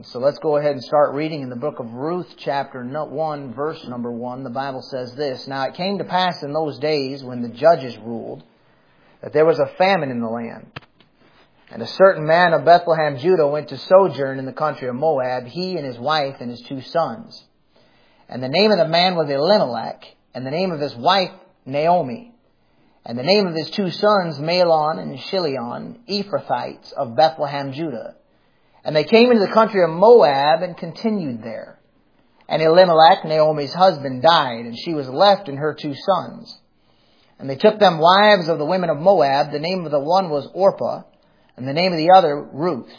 So let's go ahead and start reading in the book of Ruth, chapter 1, verse number 1. The Bible says this: Now it came to pass in those days when the judges ruled that there was a famine in the land. And a certain man of Bethlehem, Judah, went to sojourn in the country of Moab, he and his wife and his 2 sons. And the name of the man was Elimelech, and the name of his wife Naomi. And the name of his 2 sons, Mahlon and Chilion, Ephrathites of Bethlehem, Judah. And they came into the country of Moab and continued there. And Elimelech, Naomi's husband, died, and she was left and her 2 sons. And they took them wives of the women of Moab. The name of the one was Orpah, and the name of the other Ruth.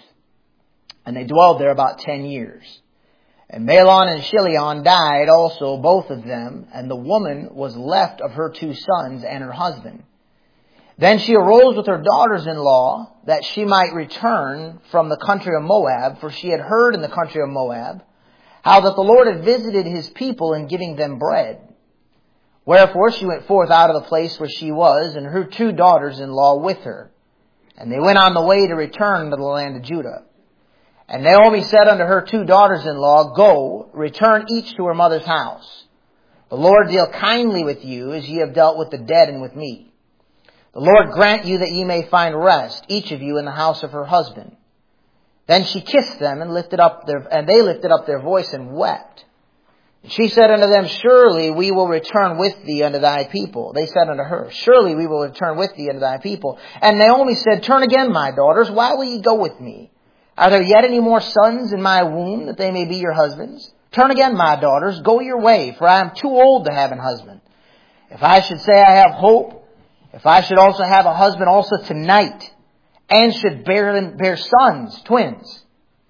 And they dwelled there about 10 years. And Mahlon and Chilion died also, both of them, and the woman was left of her 2 sons and her husband. Then she arose with her daughters-in-law, that she might return from the country of Moab, for she had heard in the country of Moab how that the Lord had visited his people in giving them bread. Wherefore she went forth out of the place where she was, and her 2 daughters-in-law with her. And they went on the way to return to the land of Judah. And Naomi said unto her 2 daughters-in-law, Go, return each to her mother's house. The Lord deal kindly with you, as ye have dealt with the dead and with me. The Lord grant you that ye may find rest, each of you in the house of her husband. Then she kissed them and they lifted up their voice and wept. And she said unto them, Surely we will return with thee unto thy people. They said unto her, Surely we will return with thee unto thy people. And Naomi said, Turn again, my daughters, why will ye go with me? Are there yet any more sons in my womb, that they may be your husbands? Turn again, my daughters, go your way, for I am too old to have an husband. If I should say I have hope, if I should also have a husband also tonight, and should bear sons, twins,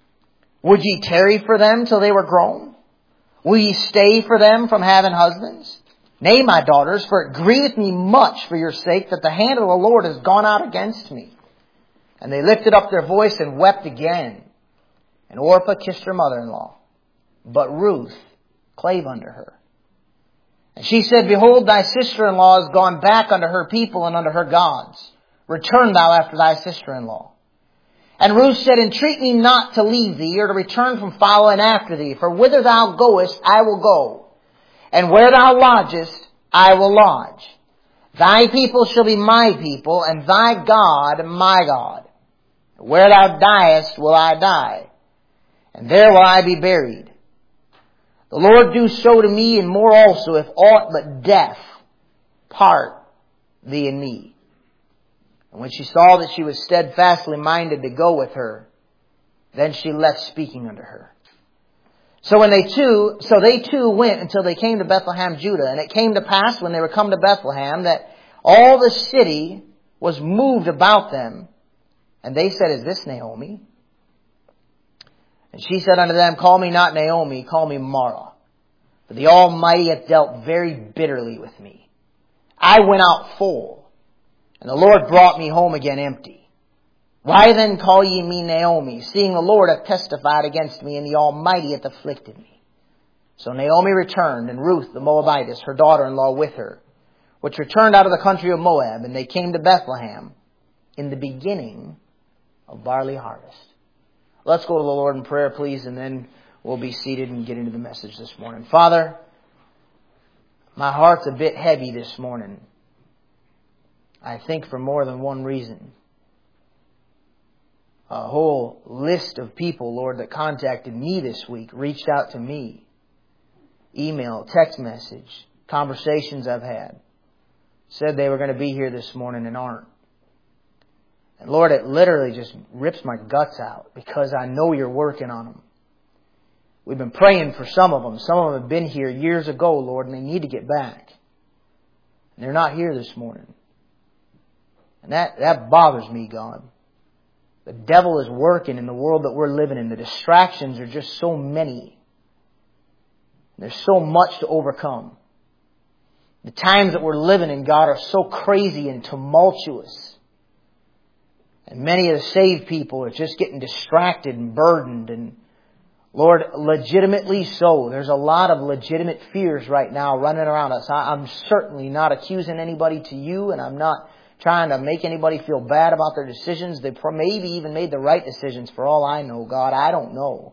would ye tarry for them till they were grown? Will ye stay for them from having husbands? Nay, my daughters, for it grieveth me much for your sake that the hand of the Lord has gone out against me. And they lifted up their voice and wept again. And Orpah kissed her mother-in-law, but Ruth clave unto her. And she said, Behold, thy sister-in-law is gone back unto her people and unto her gods. Return thou after thy sister-in-law. And Ruth said, Entreat me not to leave thee, or to return from following after thee. For whither thou goest, I will go. And where thou lodgest, I will lodge. Thy people shall be my people, and thy God my God. Where thou diest will I die, and there will I be buried. The Lord do so to me, and more also, if aught but death part thee and me. And when she saw that she was steadfastly minded to go with her, then she left speaking unto her. So they too went until they came to Bethlehem, Judah. And it came to pass when they were come to Bethlehem that all the city was moved about them. And they said, Is this Naomi? And she said unto them, Call me not Naomi, call me Mara. For the Almighty hath dealt very bitterly with me. I went out full, and the Lord brought me home again empty. Why then call ye me Naomi, seeing the Lord hath testified against me, and the Almighty hath afflicted me? So Naomi returned, and Ruth the Moabitess, her daughter-in-law, with her, which returned out of the country of Moab, and they came to Bethlehem in the beginning of barley harvest. Let's go to the Lord in prayer, please, and then we'll be seated and get into the message this morning. Father, my heart's a bit heavy this morning. I think for more than one reason. A whole list of people, Lord, that contacted me this week, reached out to me. Email, text message, conversations I've had. Said they were going to be here this morning and aren't. And Lord, it literally just rips my guts out because I know you're working on them. We've been praying for some of them. Some of them have been here years ago, Lord, and they need to get back. And they're not here this morning. And that bothers me, God. The devil is working in the world that we're living in. The distractions are just so many. There's so much to overcome. The times that we're living in, God, are so crazy and tumultuous. And many of the saved people are just getting distracted and burdened. And Lord, legitimately so. There's a lot of legitimate fears right now running around us. I'm certainly not accusing anybody to you, and I'm not trying to make anybody feel bad about their decisions. They maybe even made the right decisions for all I know, God. I don't know.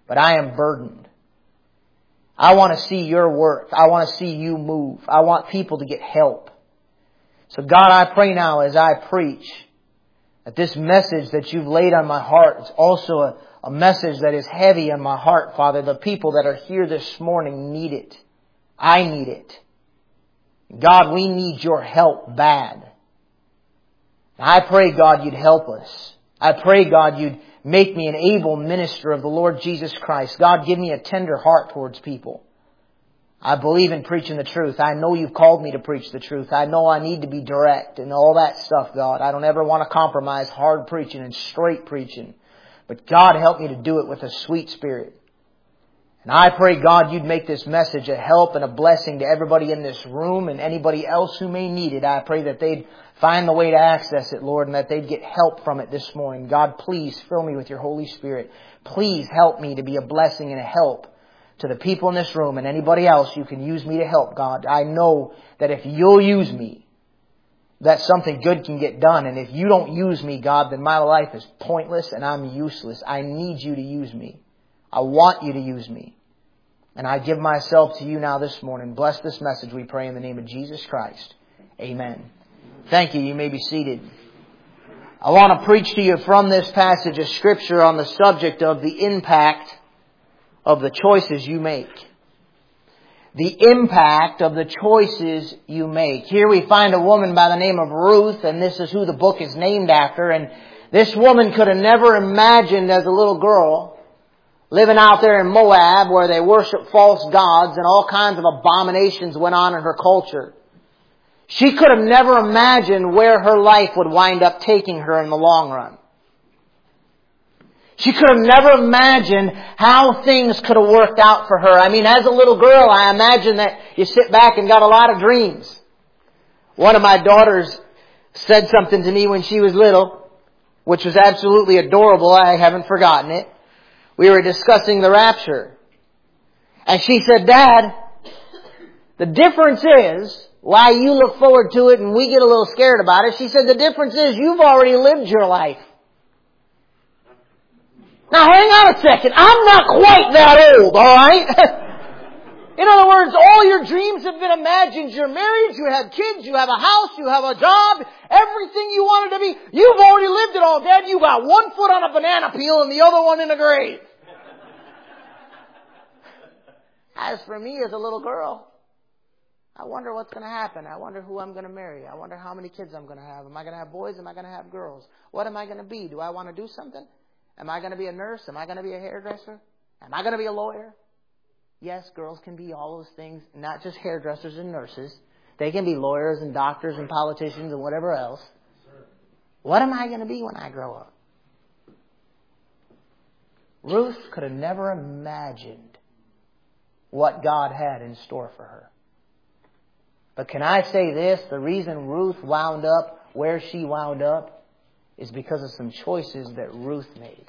but I am burdened. I want to see your work. I want to see you move. I want people to get help. So God, I pray now as I preach that this message that you've laid on my heart is also a message that is heavy on my heart, Father. The people that are here this morning need it. I need it. God, we need your help bad. I pray, God, you'd help us. I pray, God, you'd make me an able minister of the Lord Jesus Christ. God, give me a tender heart towards people. I believe in preaching the truth. I know you've called me to preach the truth. I know I need to be direct and all that stuff, God. I don't ever want to compromise hard preaching and straight preaching. But God, help me to do it with a sweet spirit. And I pray, God, you'd make this message a help and a blessing to everybody in this room and anybody else who may need it. I pray that they'd find the way to access it, Lord, and that they'd get help from it this morning. God, please fill me with your Holy Spirit. Please help me to be a blessing and a help to the people in this room and anybody else you can use me to help, God. I know that if you'll use me, that something good can get done. And if you don't use me, God, then my life is pointless and I'm useless. I need you to use me. I want you to use me. And I give myself to you now this morning. Bless this message, we pray in the name of Jesus Christ. Amen. Thank you. You may be seated. I want to preach to you from this passage of Scripture on the subject of the impact of the choices you make. The impact of the choices you make. Here we find a woman by the name of Ruth, and this is who the book is named after. And this woman could have never imagined as a little girl living out there in Moab where they worship false gods and all kinds of abominations went on in her culture. She could have never imagined where her life would wind up taking her in the long run. She could have never imagined how things could have worked out for her. I mean, as a little girl, I imagine that you sit back and got a lot of dreams. One of my daughters said something to me when she was little, which was absolutely adorable. I haven't forgotten it. We were discussing the rapture. And she said, Dad, the difference is, why you look forward to it and we get a little scared about it. She said, the difference is you've already lived your life. Now hang on a second. I'm not quite that old, alright? In other words, all your dreams have been imagined. You're married, you have kids, you have a house, you have a job, everything you wanted to be. You've already lived it all, Dad. You got one foot on a banana peel and the other one in a grave. As for me as a little girl, I wonder what's going to happen. I wonder who I'm going to marry. I wonder how many kids I'm going to have. Am I going to have boys? Am I going to have girls? What am I going to be? Do I want to do something? Am I going to be a nurse? Am I going to be a hairdresser? Am I going to be a lawyer? Yes, girls can be all those things, not just hairdressers and nurses. They can be lawyers and doctors and politicians and whatever else. What am I going to be when I grow up? Ruth could have never imagined what God had in store for her. But can I say this? The reason Ruth wound up where she wound up is because of some choices that Ruth made.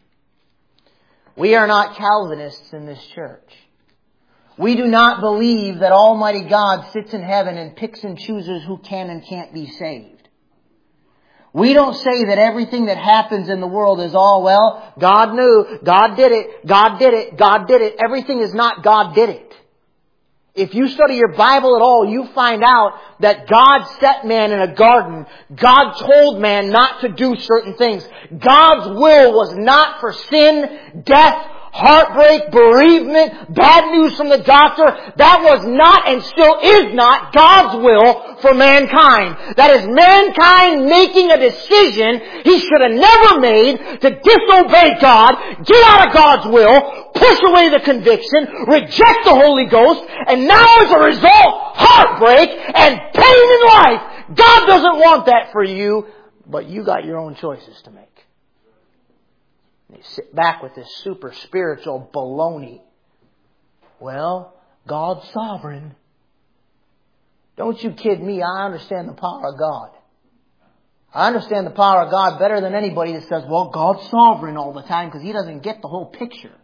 We are not Calvinists in this church. We do not believe that Almighty God sits in heaven and picks and chooses who can and can't be saved. We don't say that everything that happens in the world is all, well, God knew, God did it, God did it, God did it. Everything is not God did it. If you study your Bible at all, you find out that God set man in a garden. God told man not to do certain things. God's will was not for sin, death, heartbreak, bereavement, bad news from the doctor. That was not and still is not God's will for mankind. That is mankind making a decision he should have never made to disobey God, get out of God's will, push away the conviction, reject the Holy Ghost, and now as a result, heartbreak and pain in life. God doesn't want that for you, but you got your own choices to make. They sit back with this super spiritual baloney. Well, God's sovereign. Don't you kid me, I understand the power of God. I understand the power of God better than anybody that says, well, God's sovereign all the time, because He doesn't get the whole picture.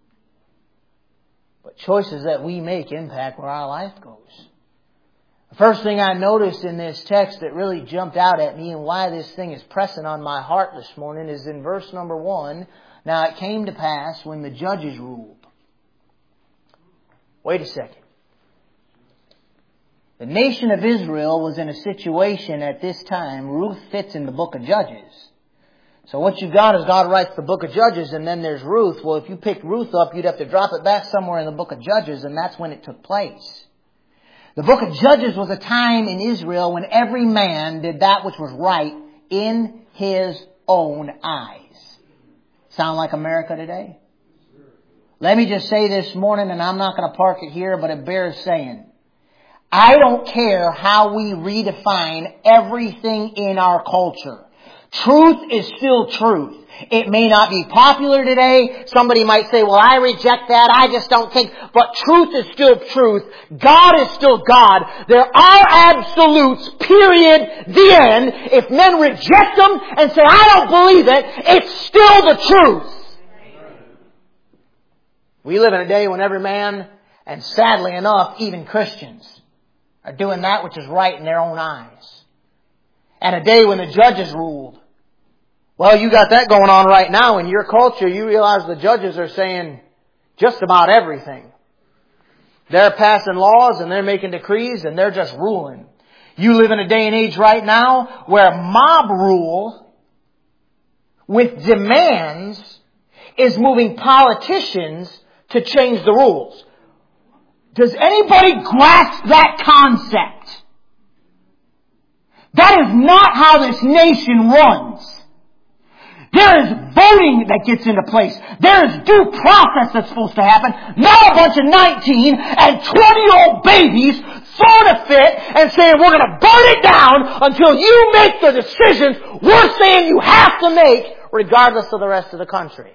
But choices that we make impact where our life goes. The first thing I noticed in this text that really jumped out at me and why this thing is pressing on my heart this morning is in verse number 1. Now it came to pass when the judges ruled. Wait a second. The nation of Israel was in a situation at this time. Ruth fits in the book of Judges. So what you've got is God writes the book of Judges and then there's Ruth. Well, if you picked Ruth up, you'd have to drop it back somewhere in the book of Judges, and that's when it took place. The book of Judges was a time in Israel when every man did that which was right in his own eyes. Sound like America today? Let me just say this morning, and I'm not going to park it here, but it bears saying. I don't care how we redefine everything in our culture. Truth is still truth. It may not be popular today. Somebody might say, well, I reject that. I just don't think. But truth is still truth. God is still God. There are absolutes, period, the end. If men reject them and say, I don't believe it, it's still the truth. We live in a day when every man, and sadly enough, even Christians, are doing that which is right in their own eyes. And a day when the judges ruled. Well, you got that going on right now in your culture. You realize the judges are saying just about everything. They're passing laws and they're making decrees and they're just ruling. You live in a day and age right now where mob rule with demands is moving politicians to change the rules. Does anybody grasp that concept? That is not how this nation runs. There is voting that gets into place. There is due process that's supposed to happen. Not a bunch of 19 and 20-year-old babies throwing a fit and saying we're going to burn it down until you make the decisions we're saying you have to make regardless of the rest of the country.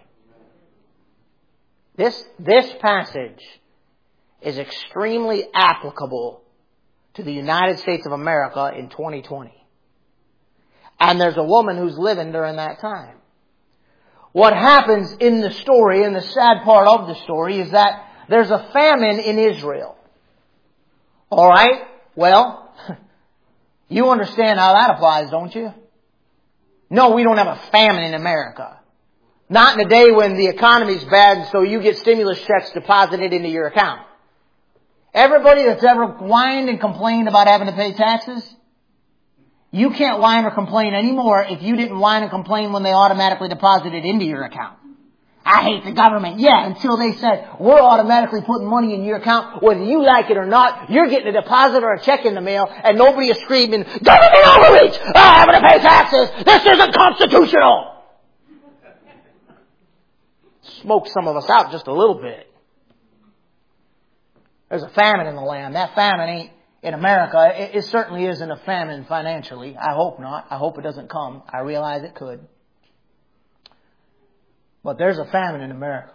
This passage is extremely applicable to the United States of America in 2020. And there's a woman who's living during that time. What happens in the story, and the sad part of the story, is that there's a famine in Israel. Alright? Well, you understand how that applies, don't you? No, we don't have a famine in America. Not in a day when the economy's bad, so you get stimulus checks deposited into your account. Everybody that's ever whined and complained about having to pay taxes, you can't whine or complain anymore if you didn't whine and complain when they automatically deposited into your account. I hate the government. Yeah, until they said, we're automatically putting money in your account. Whether you like it or not, you're getting a deposit or a check in the mail, and nobody is screaming, government overreach! I'm having to pay taxes! This isn't constitutional! Smoke some of us out just a little bit. There's a famine in the land. That famine ain't in America. It certainly isn't a famine financially. I hope not. I hope it doesn't come. I realize it could. But there's a famine in America.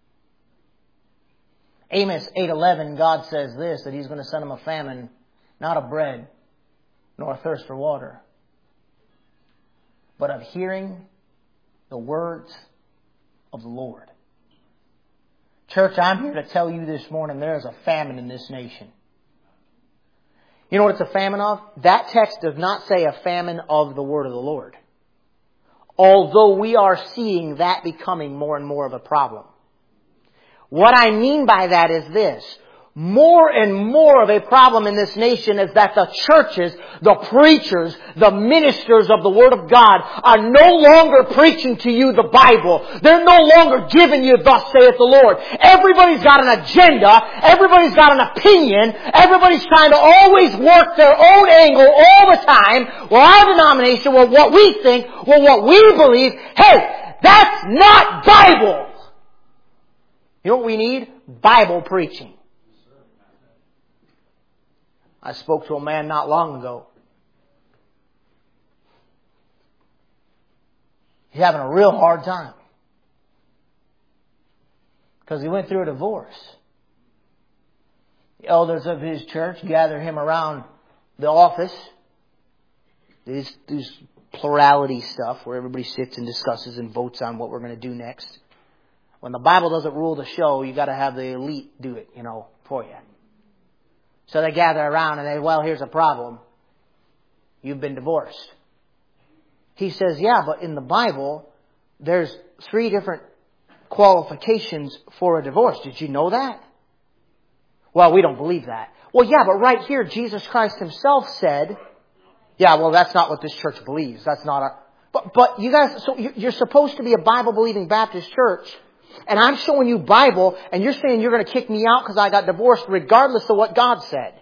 Amos 8:11, God says this, that He's going to send them a famine, not of bread, nor a thirst for water, but of hearing the words of the Lord. Church, I'm here to tell you this morning, there is a famine in this nation. You know what it's a famine of? That text does not say a famine of the word of the Lord. Although we are seeing that becoming more and more of a problem. What I mean by that is this. More and more of a problem in this nation is that the churches, the preachers, the ministers of the Word of God are no longer preaching to you the Bible. They're no longer giving you thus saith the Lord. Everybody's got an agenda. Everybody's got an opinion. Everybody's trying to always work their own angle all the time. Well, our denomination, well, what we think, well, what we believe. Hey, that's not Bible. You know what we need? Bible preaching. I spoke to a man not long ago. He's having a real hard time. Because he went through a divorce. The elders of his church gather him around the office. These plurality stuff where everybody sits and discusses and votes on what we're going to do next. When the Bible doesn't rule the show, you got to have the elite do it, for you. So they gather around and they, well, here's a problem. You've been divorced. He says, yeah, but in the Bible, there's 3 different qualifications for a divorce. Did you know that? Well, we don't believe that. Well, yeah, but right here, Jesus Christ Himself said, yeah, well, that's not what this church believes. That's not a... But you guys, so you're supposed to be a Bible-believing Baptist church, and I'm showing you Bible, and you're saying you're going to kick me out because I got divorced regardless of what God said.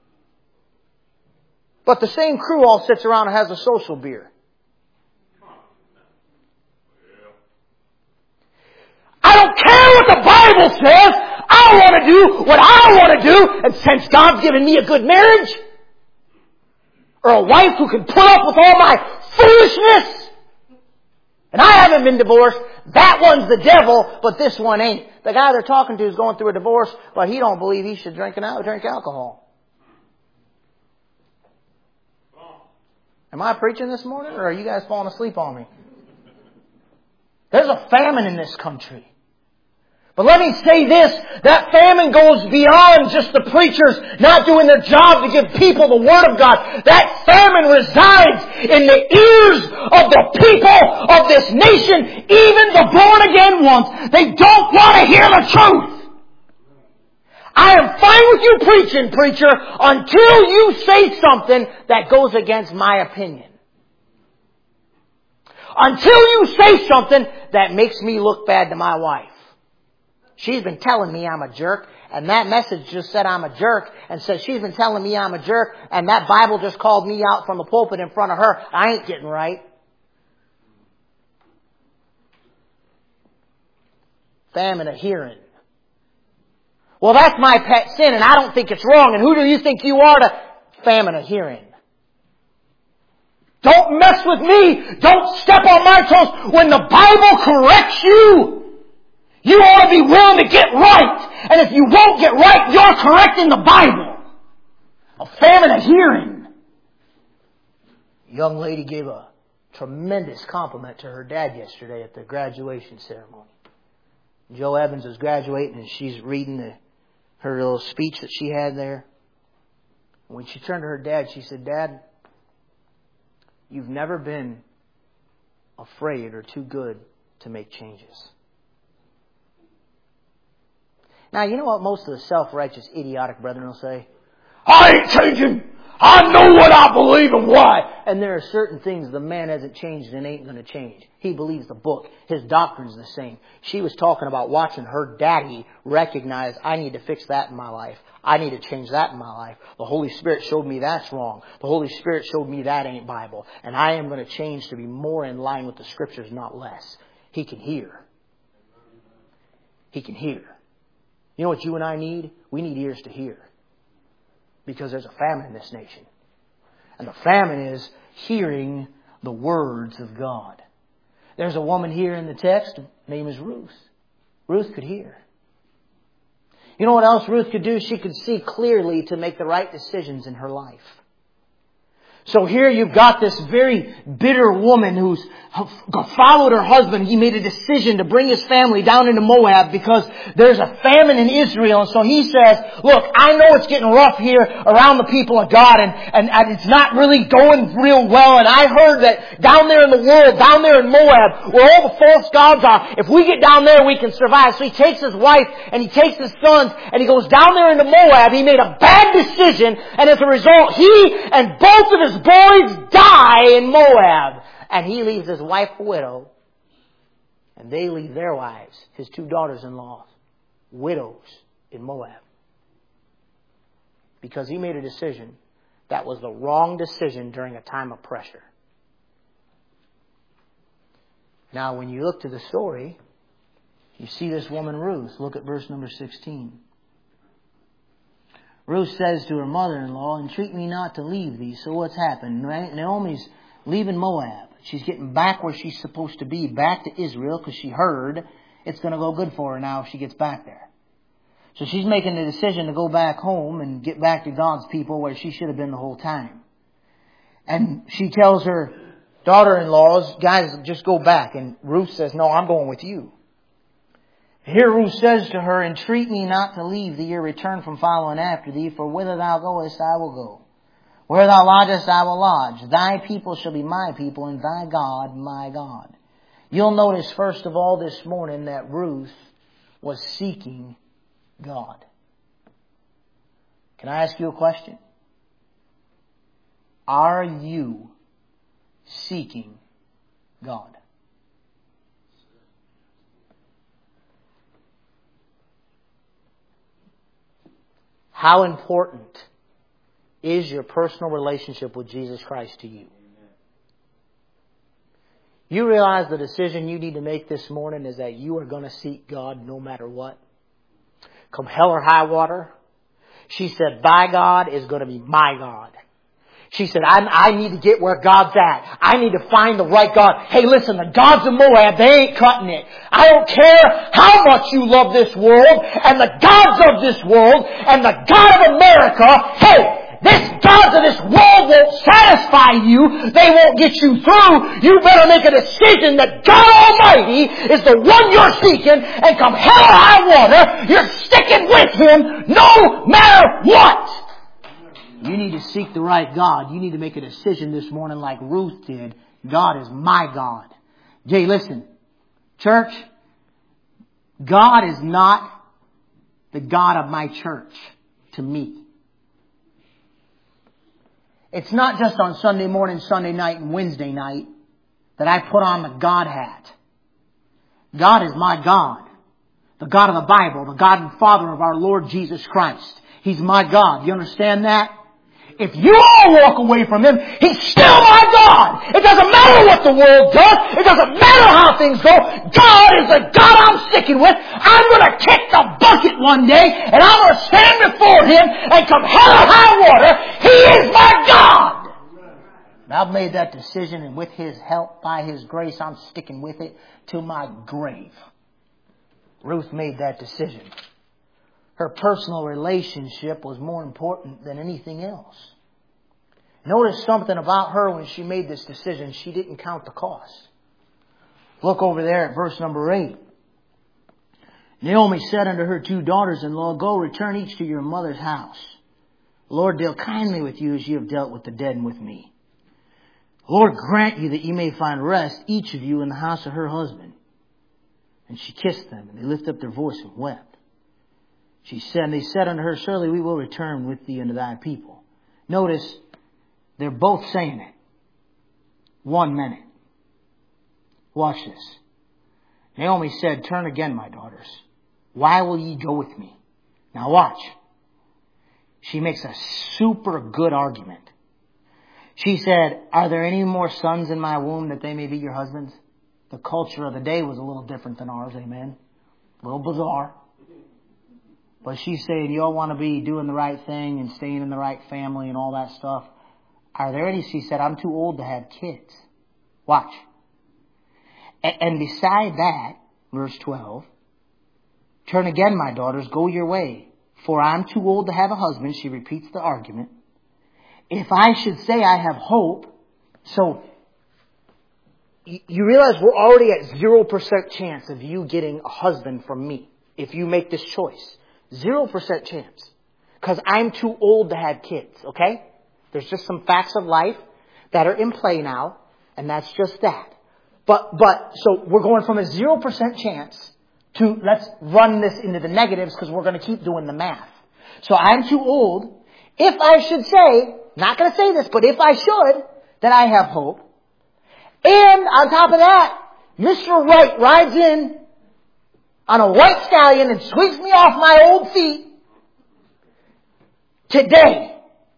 But the same crew all sits around and has a social beer. I don't care what the Bible says. I want to do what I want to do. And since God's given me a good marriage, or a wife who can put up with all my foolishness, and I haven't been divorced, that one's the devil, but this one ain't. The guy they're talking to is going through a divorce, but he don't believe he should drink alcohol. Am I preaching this morning, or are you guys falling asleep on me? There's a famine in this country. But let me say this, that famine goes beyond just the preachers not doing their job to give people the Word of God. That famine resides in the ears of the people of this nation, even the born-again ones. They don't want to hear the truth. I am fine with you preaching, preacher, until you say something that goes against my opinion. Until you say something that makes me look bad to my wife. She's been telling me I'm a jerk, and that message just said I'm a jerk, and says she's been telling me I'm a jerk, and that Bible just called me out from the pulpit in front of her. I ain't getting right. Famine of hearing. Well, that's my pet sin, and I don't think it's wrong, and who do you think you are to famine of hearing? Don't mess with me. Don't step on my toes. When the Bible corrects you, you ought to be willing to get right. And if you won't get right, you're correcting the Bible. A famine of hearing. A young lady gave a tremendous compliment to her dad yesterday at the graduation ceremony. Joe Evans is graduating and she's reading her little speech that she had there. When she turned to her dad, she said, "Dad, you've never been afraid or too good to make changes." Now, you know what most of the self-righteous, idiotic brethren will say? I ain't changing. I know what I believe and why. And there are certain things the man hasn't changed and ain't going to change. He believes the book. His doctrine's the same. She was talking about watching her daddy recognize, I need to fix that in my life. I need to change that in my life. The Holy Spirit showed me that's wrong. The Holy Spirit showed me that ain't Bible. And I am going to change to be more in line with the Scriptures, not less. He can hear. He can hear. You know what you and I need? We need ears to hear. Because there's a famine in this nation. And the famine is hearing the words of God. There's a woman here in the text. Her name is Ruth. Ruth could hear. You know what else Ruth could do? She could see clearly to make the right decisions in her life. So here you've got this very bitter woman who's followed her husband. He made a decision to bring his family down into Moab because there's a famine in Israel. And so he says, look, I know it's getting rough here around the people of God and it's not really going real well. And I heard that down there in the world, down there in Moab, where all the false gods are, if we get down there, we can survive. So he takes his wife and he takes his sons and he goes down there into Moab. He made a bad decision, and as a result, he and both of his boys die in Moab. And he leaves his wife a widow. And they leave their wives, his two daughters-in-law, widows in Moab. Because he made a decision that was the wrong decision during a time of pressure. Now, when you look to the story, you see this woman Ruth. Look at verse number 16. Ruth says to her mother-in-law, "Entreat me not to leave thee." So what's happened? Naomi's leaving Moab. She's getting back where she's supposed to be, back to Israel, because she heard it's going to go good for her now if she gets back there. So she's making the decision to go back home and get back to God's people where she should have been the whole time. And she tells her daughter-in-laws, "Guys, just go back." And Ruth says, "No, I'm going with you." Here Ruth says to her, "Entreat me not to leave thee or return from following after thee, for whither thou goest I will go. Where thou lodgest I will lodge. Thy people shall be my people, and thy God my God." You'll notice first of all this morning that Ruth was seeking God. Can I ask you a question? Are you seeking God? How important is your personal relationship with Jesus Christ to you? You realize the decision you need to make this morning is that you are going to seek God no matter what. Come hell or high water. She said, "Thy God is going to be my God." She said, I need to get where God's at. I need to find the right God. Hey, listen, the gods of Moab, they ain't cutting it. I don't care how much you love this world and the gods of this world and the God of America. Hey, this gods of this world won't satisfy you. They won't get you through. You better make a decision that God Almighty is the one you're seeking, and come hell or high water, you're sticking with Him no matter what. You need to seek the right God. You need to make a decision this morning like Ruth did. God is my God. Jay, listen. Church, God is not the God of my church to me. It's not just on Sunday morning, Sunday night, and Wednesday night that I put on the God hat. God is my God. The God of the Bible. The God and Father of our Lord Jesus Christ. He's my God. You understand that? If you all walk away from Him, He's still my God. It doesn't matter what the world does. It doesn't matter how things go. God is the God I'm sticking with. I'm going to kick the bucket one day, and I'm going to stand before Him, and come hell or high water, He is my God. And I've made that decision, and with His help, by His grace, I'm sticking with it to my grave. Ruth made that decision. Her personal relationship was more important than anything else. Notice something about her when she made this decision. She didn't count the cost. Look over there at verse number 8. Naomi said unto her 2 daughters-in-law, Go, return each to your mother's house. The Lord deal kindly with you as you have dealt with the dead and with me. The Lord grant you that you may find rest, each of you in the house of her husband. And she kissed them, and they lifted up their voice and wept. She said, and they said unto her, Surely we will return with thee unto thy people. Notice, they're both saying it. 1 minute. Watch this. Naomi said, Turn again, my daughters. Why will ye go with me? Now watch. She makes a super good argument. She said, Are there any more sons in my womb that they may be your husbands? The culture of the day was a little different than ours, amen? A little bizarre. But she's saying, you all want to be doing the right thing and staying in the right family and all that stuff. Are there any? She said, I'm too old to have kids. Watch. And beside that, verse 12, Turn again, my daughters, go your way. For I'm too old to have a husband. She repeats the argument. If I should say I have hope. So, you realize we're already at 0% chance of you getting a husband from me. If you make this choice. 0% chance. Because I'm too old to have kids, okay? There's just some facts of life that are in play now, and that's just that. But so we're going from a 0% chance to, let's run this into the negatives because we're going to keep doing the math. So I'm too old. If I should say, not going to say this, but if I should, that I have hope. And on top of that, Mr. Right rides in on a white stallion and sweeps me off my old feet today.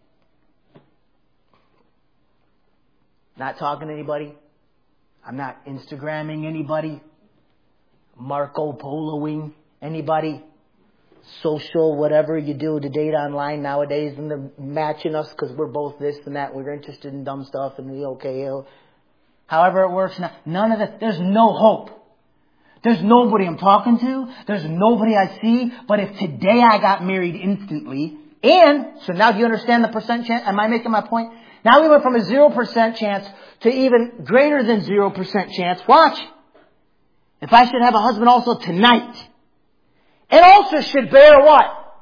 Not talking to anybody. I'm not Instagramming anybody. Marco Poloing anybody. Social, whatever you do to date online nowadays, and they're matching us because we're both this and that. We're interested in dumb stuff and the okay. However it works now. None of that. There's no hope. There's nobody I'm talking to. There's nobody I see. But if today I got married instantly, and so now do you understand the percent chance? Am I making my point? Now we went from a 0% chance to even greater than 0% chance. Watch. If I should have a husband also tonight, and also should bear what?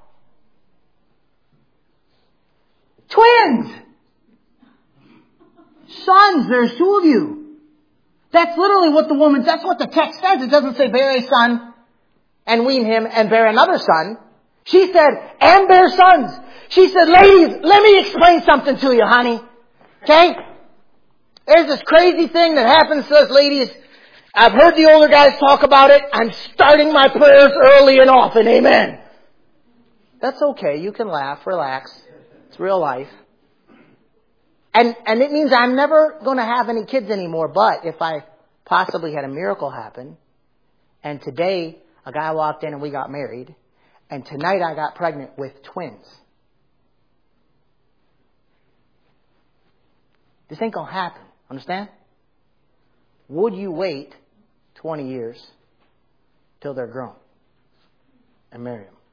Twins. Sons, there's 2 of you. That's literally what that's what the text says. It doesn't say bear a son and wean him and bear another son. She said, and bear sons. She said, ladies, let me explain something to you, honey. Okay? There's this crazy thing that happens to us ladies. I've heard the older guys talk about it. I'm starting my prayers early and often. Amen. That's okay. You can laugh, relax. It's real life. And it means I'm never going to have any kids anymore. But if I possibly had a miracle happen, and today a guy walked in and we got married, and tonight I got pregnant with twins. This ain't going to happen. Understand? Would you wait 20 years till they're grown and marry them?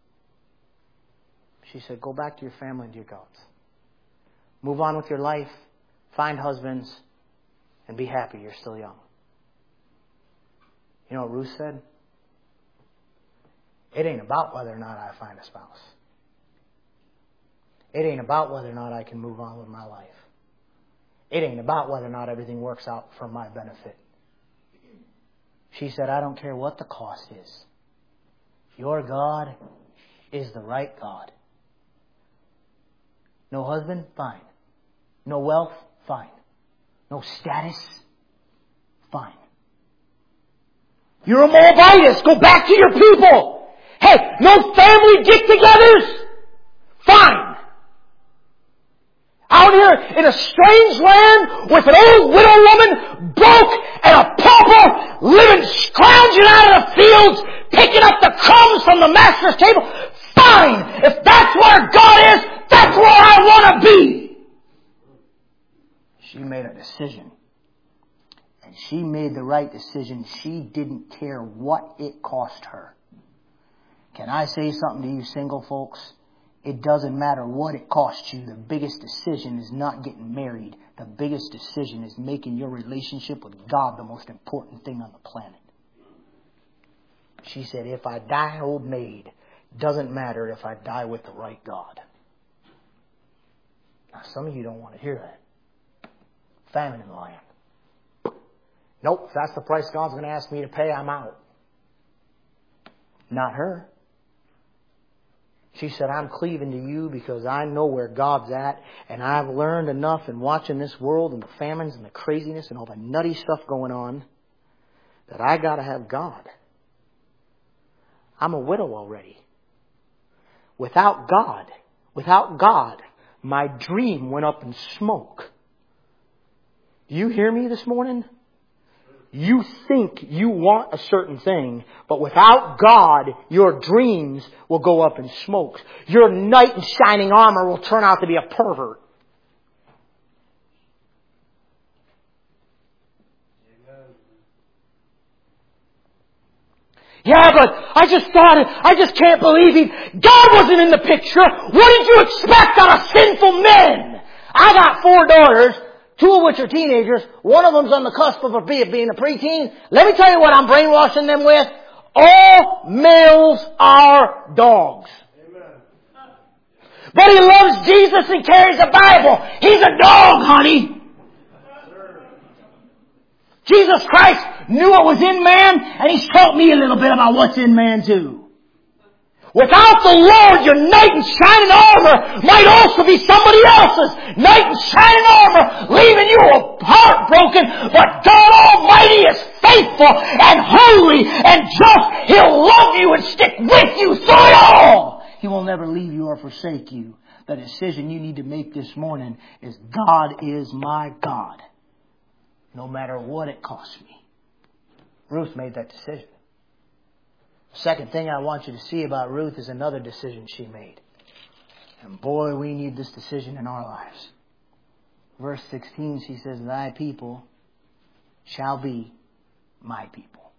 She said, go back to your family and to your gods. Move on with your life. Find husbands. And be happy you're still young. You know what Ruth said? It ain't about whether or not I find a spouse. It ain't about whether or not I can move on with my life. It ain't about whether or not everything works out for my benefit. She said, I don't care what the cost is. Your God is the right God. No husband? Fine. No wealth? Fine. No status? Fine. You're a Moabitess. Go back to your people. Hey, no family get-togethers? Fine. Out here in a strange land with an old widow woman, broke and a pauper, living, scrounging out of the fields, picking up the crumbs from the master's table. Fine. If that's where God is, that's where I want to be. She made a decision. And she made the right decision. She didn't care what it cost her. Can I say something to you single folks? It doesn't matter what it costs you. The biggest decision is not getting married. The biggest decision is making your relationship with God the most important thing on the planet. She said, if I die an old maid, doesn't matter if I die with the right God. Now, some of you don't want to hear that. Famine in the land. Nope, if that's the price God's going to ask me to pay, I'm out. Not her. She said, I'm cleaving to you because I know where God's at, and I've learned enough in watching this world and the famines and the craziness and all the nutty stuff going on that I got to have God. I'm a widow already. Without God, my dream went up in smoke. Do you hear me this morning? You think you want a certain thing, but without God, your dreams will go up in smoke. Your knight in shining armor will turn out to be a pervert. Yeah, but I just can't believe God wasn't in the picture. What did you expect out of sinful men? I got 4 daughters. 2 of which are teenagers. One of them's on the cusp of being a preteen. Let me tell you what I'm brainwashing them with. All males are dogs. Amen. But he loves Jesus and carries a Bible. He's a dog, honey. Jesus Christ knew what was in man, and He's taught me a little bit about what's in man too. Without the Lord, your knight in shining armor might also be somebody else's knight in shining armor, leaving you heartbroken. But God Almighty is faithful and holy and just. He'll love you and stick with you through it all. He will never leave you or forsake you. The decision you need to make this morning is God is my God. No matter what it costs me. Ruth made that decision. Second thing I want you to see about Ruth is another decision she made. And boy, we need this decision in our lives. Verse 16, she says, thy people shall be my people.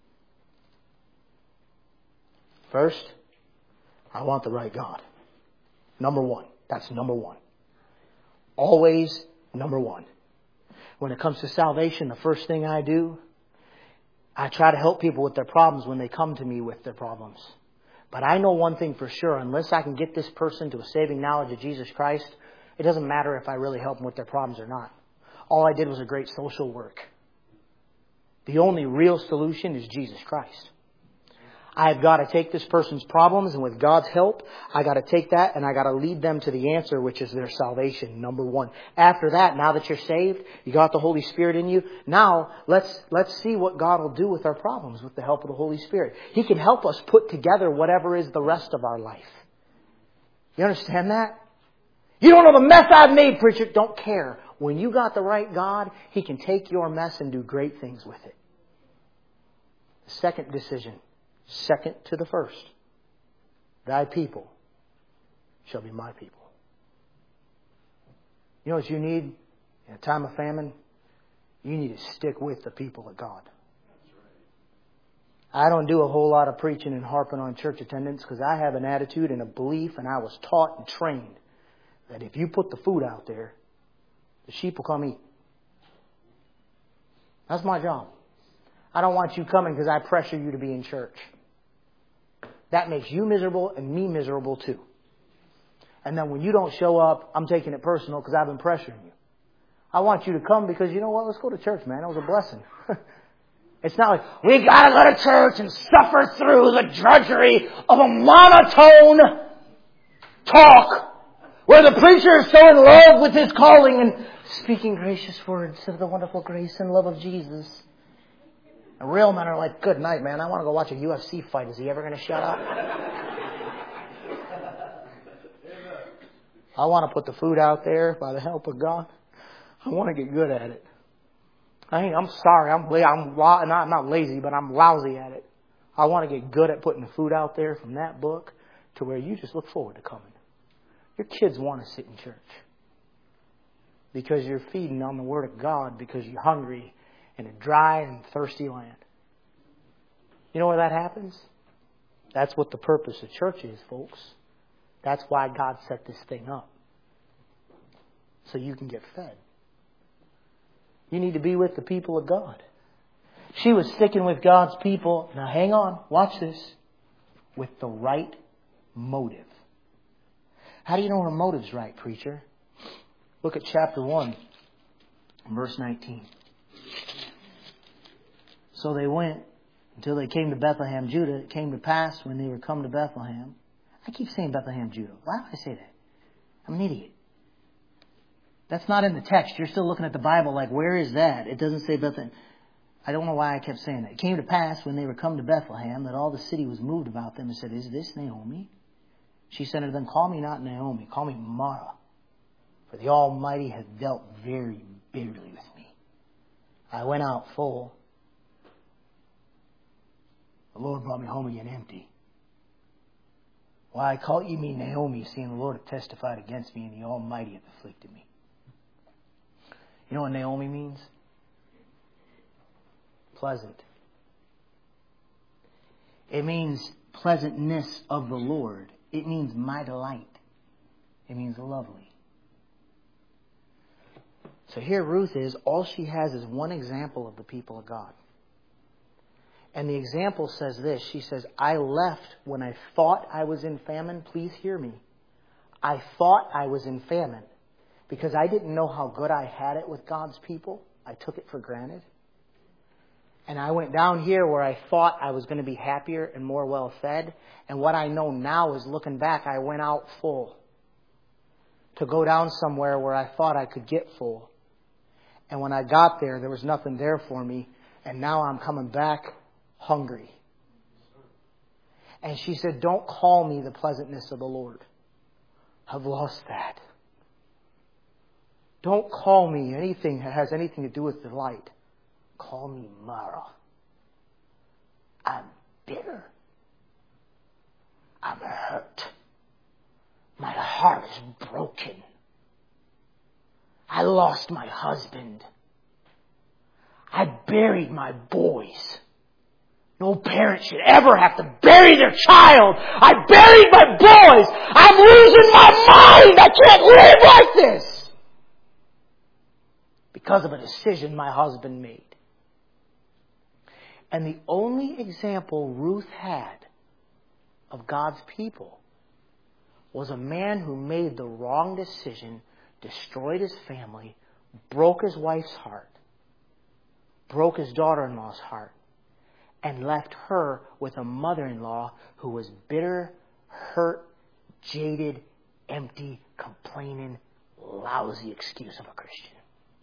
First, I want the right God. Number one. That's number one. Always number one. When it comes to salvation, the first thing I do, I try to help people with their problems when they come to me with their problems. But I know one thing for sure. Unless I can get this person to a saving knowledge of Jesus Christ, it doesn't matter if I really help them with their problems or not. All I did was a great social work. The only real solution is Jesus Christ. I've got to take this person's problems, and with God's help, I got to take that and I got to lead them to the answer, which is their salvation, number one. After that, now that you're saved, you got the Holy Spirit in you. Now, let's see what God will do with our problems with the help of the Holy Spirit. He can help us put together whatever is the rest of our life. You understand that? You don't know the mess I've made, preacher. Don't care. When you got the right God, He can take your mess and do great things with it. Second decision. Second to the first. Thy people shall be my people. You know what you need in a time of famine? You need to stick with the people of God. I don't do a whole lot of preaching and harping on church attendance because I have an attitude and a belief, and I was taught and trained that if you put the food out there, the sheep will come eat. That's my job. I don't want you coming because I pressure you to be in church. That makes you miserable and me miserable too. And then when you don't show up, I'm taking it personal because I've been pressuring you. I want you to come because, you know what, let's go to church, man. It was a blessing. It's not like, we gotta go to church and suffer through the drudgery of a monotone talk where the preacher is so in love with his calling and speaking gracious words of the wonderful grace and love of Jesus. And real men are like, good night, man. I want to go watch a UFC fight. Is he ever going to shut up? I want to put the food out there by the help of God. I want to get good at it. I'm sorry. I'm not lazy, but I'm lousy at it. I want to get good at putting the food out there from that book to where you just look forward to coming. Your kids want to sit in church because you're feeding on the Word of God because you're hungry in a dry and thirsty land. You know where that happens? That's what the purpose of church is, folks. That's why God set this thing up. So you can get fed. You need to be with the people of God. She was sticking with God's people. Now hang on, watch this. With the right motive. How do you know her motive's right, preacher? Look at chapter 1, verse 19. So they went until they came to Bethlehem, Judah. It came to pass when they were come to Bethlehem. I keep saying Bethlehem, Judah. Why do I say that? I'm an idiot. That's not in the text. You're still looking at the Bible like, where is that? It doesn't say Bethlehem. I don't know why I kept saying that. It came to pass when they were come to Bethlehem that all the city was moved about them and said, is this Naomi? She said unto them, call me not Naomi, call me Mara. For the Almighty hath dealt very bitterly with me. I went out full. The Lord brought me home again empty. Why call ye me Naomi, seeing the Lord hath testified against me, and the Almighty hath afflicted me? You know what Naomi means? Pleasant. It means pleasantness of the Lord. It means my delight. It means lovely. So here Ruth is, all she has is one example of the people of God. And the example says this. She says, I left when I thought I was in famine. Please hear me. I thought I was in famine because I didn't know how good I had it with God's people. I took it for granted. And I went down here where I thought I was going to be happier and more well fed. And what I know now is looking back, I went out full to go down somewhere where I thought I could get full. And when I got there, there was nothing there for me. And now I'm coming back hungry. And she said, don't call me the pleasantness of the Lord. I've lost that. Don't call me anything that has anything to do with delight. Call me Mara. I'm bitter. I'm hurt. My heart is broken. I lost my husband. I buried my boys. No parent should ever have to bury their child. I buried my boys. I'm losing my mind. I can't live like this. Because of a decision my husband made. And the only example Ruth had of God's people was a man who made the wrong decision, destroyed his family, broke his wife's heart, broke his daughter-in-law's heart, and left her with a mother-in-law who was bitter, hurt, jaded, empty, complaining, lousy excuse of a Christian.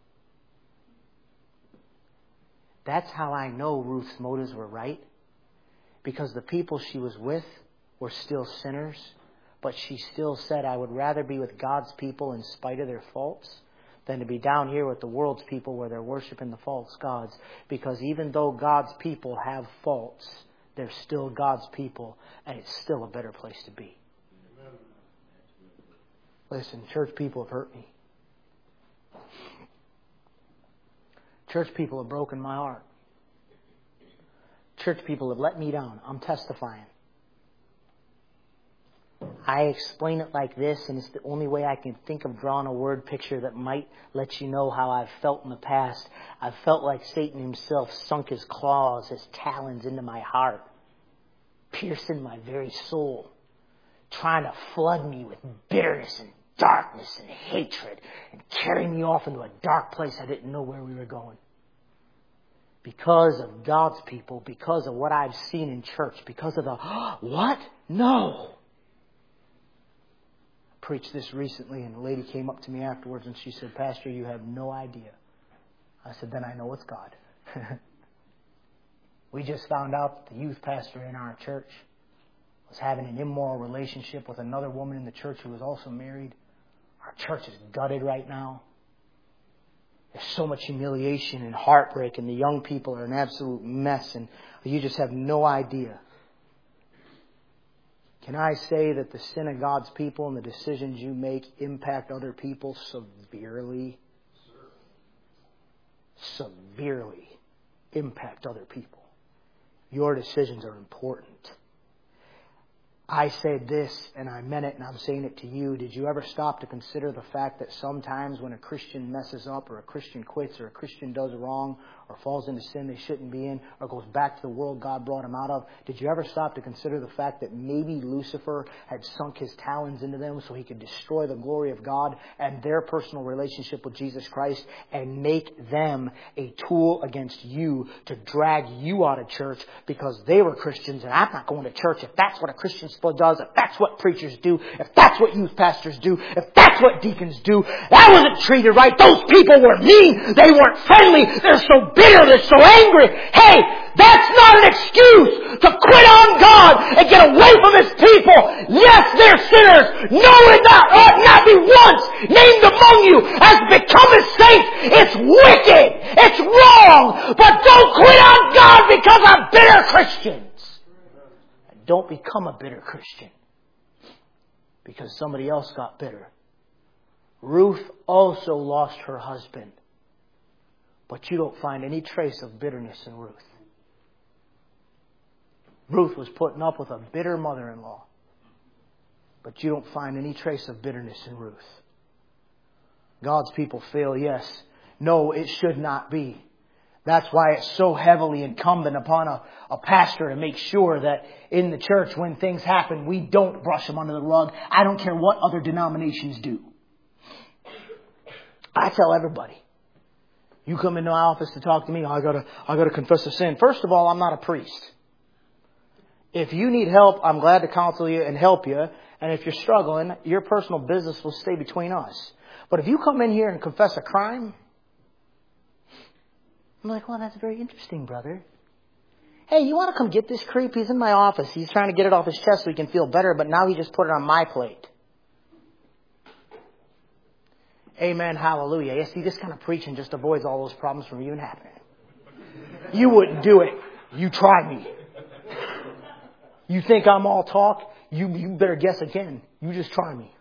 That's how I know Ruth's motives were right. Because the people she was with were still sinners, but she still said, I would rather be with God's people in spite of their faults than to be down here with the world's people where they're worshiping the false gods. Because even though God's people have faults, they're still God's people, and it's still a better place to be. Amen. Listen, church people have hurt me. Church people have broken my heart. Church people have let me down. I'm testifying. I explain it like this, and it's the only way I can think of drawing a word picture that might let you know how I've felt in the past. I've felt like Satan himself sunk his claws, his talons into my heart, piercing my very soul, trying to flood me with bitterness and darkness and hatred and carry me off into a dark place I didn't know where we were going. Because of God's people, because of what I've seen in church, because of the, what? No. I preached this recently, and a lady came up to me afterwards and she said, Pastor, you have no idea. I said, then I know it's God. We just found out that the youth pastor in our church was having an immoral relationship with another woman in the church who was also married. Our church is gutted right now. There's so much humiliation and heartbreak, and the young people are an absolute mess, and you just have no idea. Can I say that the sin of God's people and the decisions you make impact other people severely? Severely impact other people. Your decisions are important. I said this, and I meant it, and I'm saying it to you. Did you ever stop to consider the fact that sometimes when a Christian messes up, or a Christian quits, or a Christian does wrong, or falls into sin they shouldn't be in, or goes back to the world God brought him out of, did you ever stop to consider the fact that maybe Lucifer had sunk his talons into them so he could destroy the glory of God and their personal relationship with Jesus Christ and make them a tool against you to drag you out of church because they were Christians and I'm not going to church if that's what a Christian does, if that's what preachers do, if that's what youth pastors do, if that's what deacons do. That wasn't treated right. Those people were mean. They weren't friendly. They're so bitter. They're so angry. Hey, that's not an excuse to quit on God and get away from His people. Yes, they're sinners. No, it ought not be once named among you as become His saints. It's wicked. It's wrong. But don't quit on God because of bitter Christians. Don't become a bitter Christian because somebody else got bitter. Ruth also lost her husband. But you don't find any trace of bitterness in Ruth. Ruth was putting up with a bitter mother-in-law. But you don't find any trace of bitterness in Ruth. God's people fail, yes. No, it should not be. That's why it's so heavily incumbent upon a pastor to make sure that in the church when things happen, we don't brush them under the rug. I don't care what other denominations do. I tell everybody, you come into my office to talk to me, I gotta confess a sin. First of all, I'm not a priest. If you need help, I'm glad to counsel you and help you. And if you're struggling, your personal business will stay between us. But if you come in here and confess a crime, I'm like, well, that's very interesting, brother. Hey, you want to come get this creep? He's in my office. He's trying to get it off his chest so he can feel better, but now he just put it on my plate. Amen, hallelujah. You see, this kind of preaching just avoids all those problems from even happening. You wouldn't do it. You try me. You think I'm all talk? You better guess again. You just try me.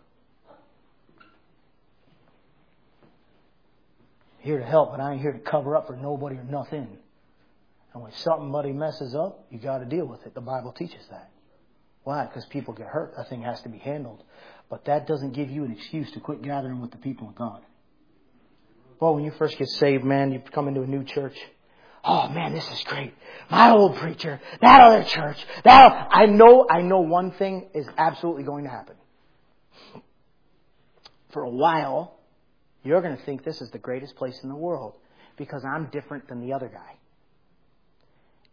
Here to help, but I ain't here to cover up for nobody or nothing. And when somebody messes up, you got to deal with it. The Bible teaches that. Why? Because people get hurt. That thing has to be handled. But that doesn't give you an excuse to quit gathering with the people of God. Well, when you first get saved, man, you come into a new church. Oh, man, this is great. My old preacher, that other church, I know one thing is absolutely going to happen. For a while, you're going to think this is the greatest place in the world because I'm different than the other guy.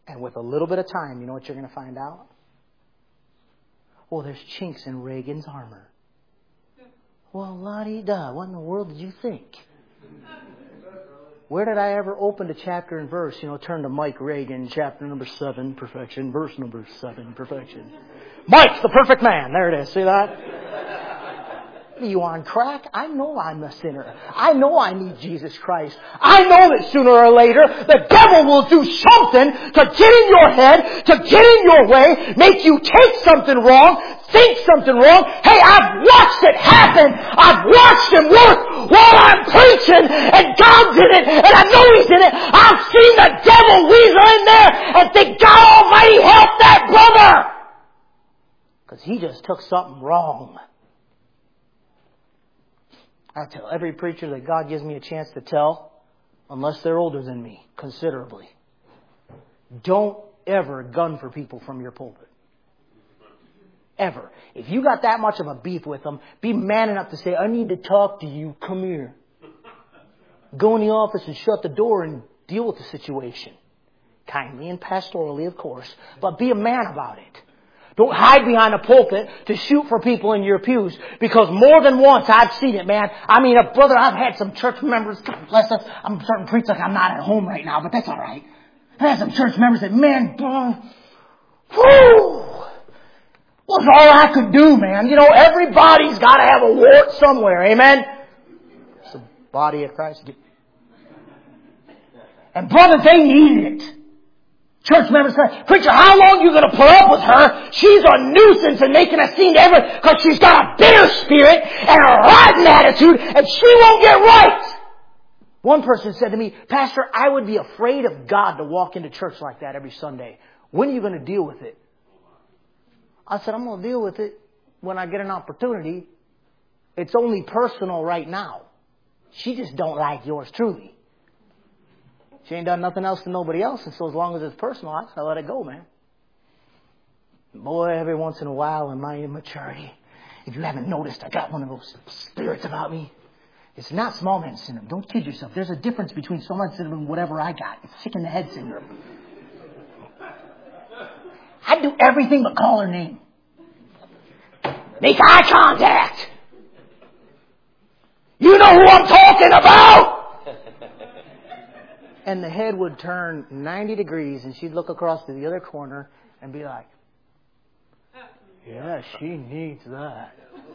And with a little bit of time, you know what you're going to find out? Oh, there's chinks in Reagan's armor. Well, la-di-da, what in the world did you think? Where did I ever open the chapter and verse? You know, turn to Mike Reagan, chapter number 7, perfection. Verse number 7, perfection. Mike's the perfect man. There it is. See that? Are you on crack? I know I'm a sinner. I know I need Jesus Christ. I know that sooner or later the devil will do something to get in your head, to get in your way, make you take something wrong, think something wrong. Hey, I've watched it happen. I've watched him work while I'm preaching, and God's in it, and I know He's in it. I've seen the devil weasel in there and think, God Almighty, help that brother! Because he just took something wrong. I tell every preacher that God gives me a chance to tell, unless they're older than me, considerably, don't ever gun for people from your pulpit. Ever. If you got that much of a beef with them, be man enough to say, I need to talk to you. Come here. Go in the office and shut the door and deal with the situation. Kindly and pastorally, of course, but be a man about it. Don't hide behind a pulpit to shoot for people in your pews. Because more than once I've seen it, man. I mean, brother, I've had some church members, God bless us. I'm starting to preach like I'm not at home right now, but that's all right. I had some church members that, man, whoo! Was all I could do, man. You know, everybody's got to have a wart somewhere. Amen? It's the body of Christ. And brother, they needed it. Church members say, preacher, how long are you going to put up with her? She's a nuisance and making a scene to everyone because she's got a bitter spirit and a rotten attitude and she won't get right. One person said to me, Pastor, I would be afraid of God to walk into church like that every Sunday. When are you going to deal with it? I said, I'm going to deal with it when I get an opportunity. It's only personal right now. She just don't like yours truly. She ain't done nothing else to nobody else, and so as long as it's personal, I let it go, man. Boy, every once in a while in my immaturity, if you haven't noticed, I got one of those spirits about me. It's not small man syndrome. Don't kid yourself. There's a difference between small man syndrome and whatever I got. It's sick in the head syndrome. I do everything but call her name. Make eye contact. You know who I'm talking about? And the head would turn 90 degrees and she'd look across to the other corner and be like, yeah, she needs that.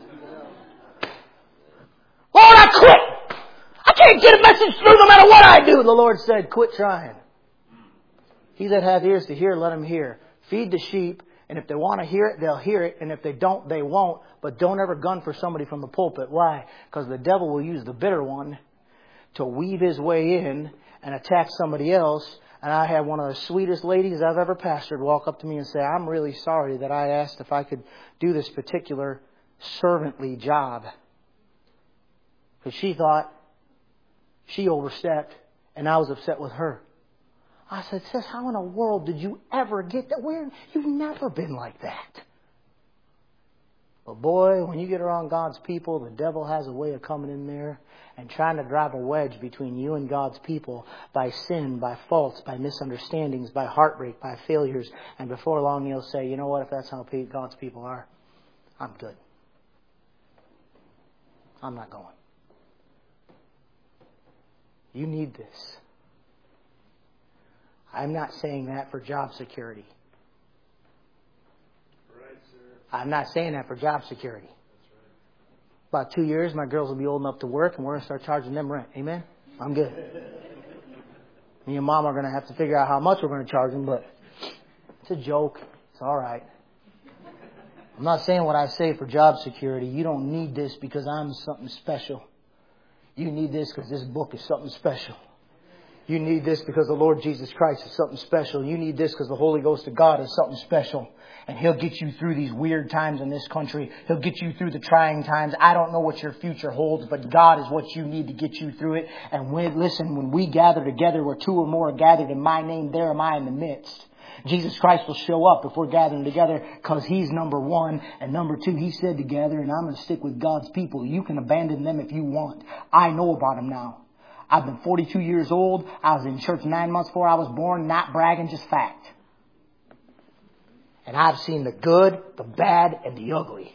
Lord, I quit. I can't get a message through no matter what I do. The Lord said, quit trying. He that hath ears to hear, let him hear. Feed the sheep, and if they want to hear it, they'll hear it, and if they don't, they won't. But don't ever gun for somebody from the pulpit. Why? Because the devil will use the bitter one to weave his way in and attack somebody else. And I had one of the sweetest ladies I've ever pastored walk up to me and say, I'm really sorry that I asked if I could do this particular servantly job. Because she thought she overstepped and I was upset with her. I said, sis, how in the world did you ever get that? You've never been like that. But boy, when you get around God's people, the devil has a way of coming in there and trying to drive a wedge between you and God's people by sin, by faults, by misunderstandings, by heartbreak, by failures. And before long, he'll say, you know what, if that's how God's people are, I'm good. I'm not going. You need this. I'm not saying that for job security. I'm not saying that for job security. About 2 years, my girls will be old enough to work, and we're going to start charging them rent. Amen? I'm good. Me and Mom are going to have to figure out how much we're going to charge them, but it's a joke. It's all right. I'm not saying what I say for job security. You don't need this because I'm something special. You need this because this book is something special. You need this because the Lord Jesus Christ is something special. You need this because the Holy Ghost of God is something special. And He'll get you through these weird times in this country. He'll get you through the trying times. I don't know what your future holds, but God is what you need to get you through it. And when we gather together where two or more are gathered in my name, there am I in the midst. Jesus Christ will show up if we're gathering together because He's number one. And number two, He said to gather, and I'm going to stick with God's people. You can abandon them if you want. I know about them now. I've been 42 years old. I was in church 9 months before I was born. Not bragging, just fact. And I've seen the good, the bad, and the ugly.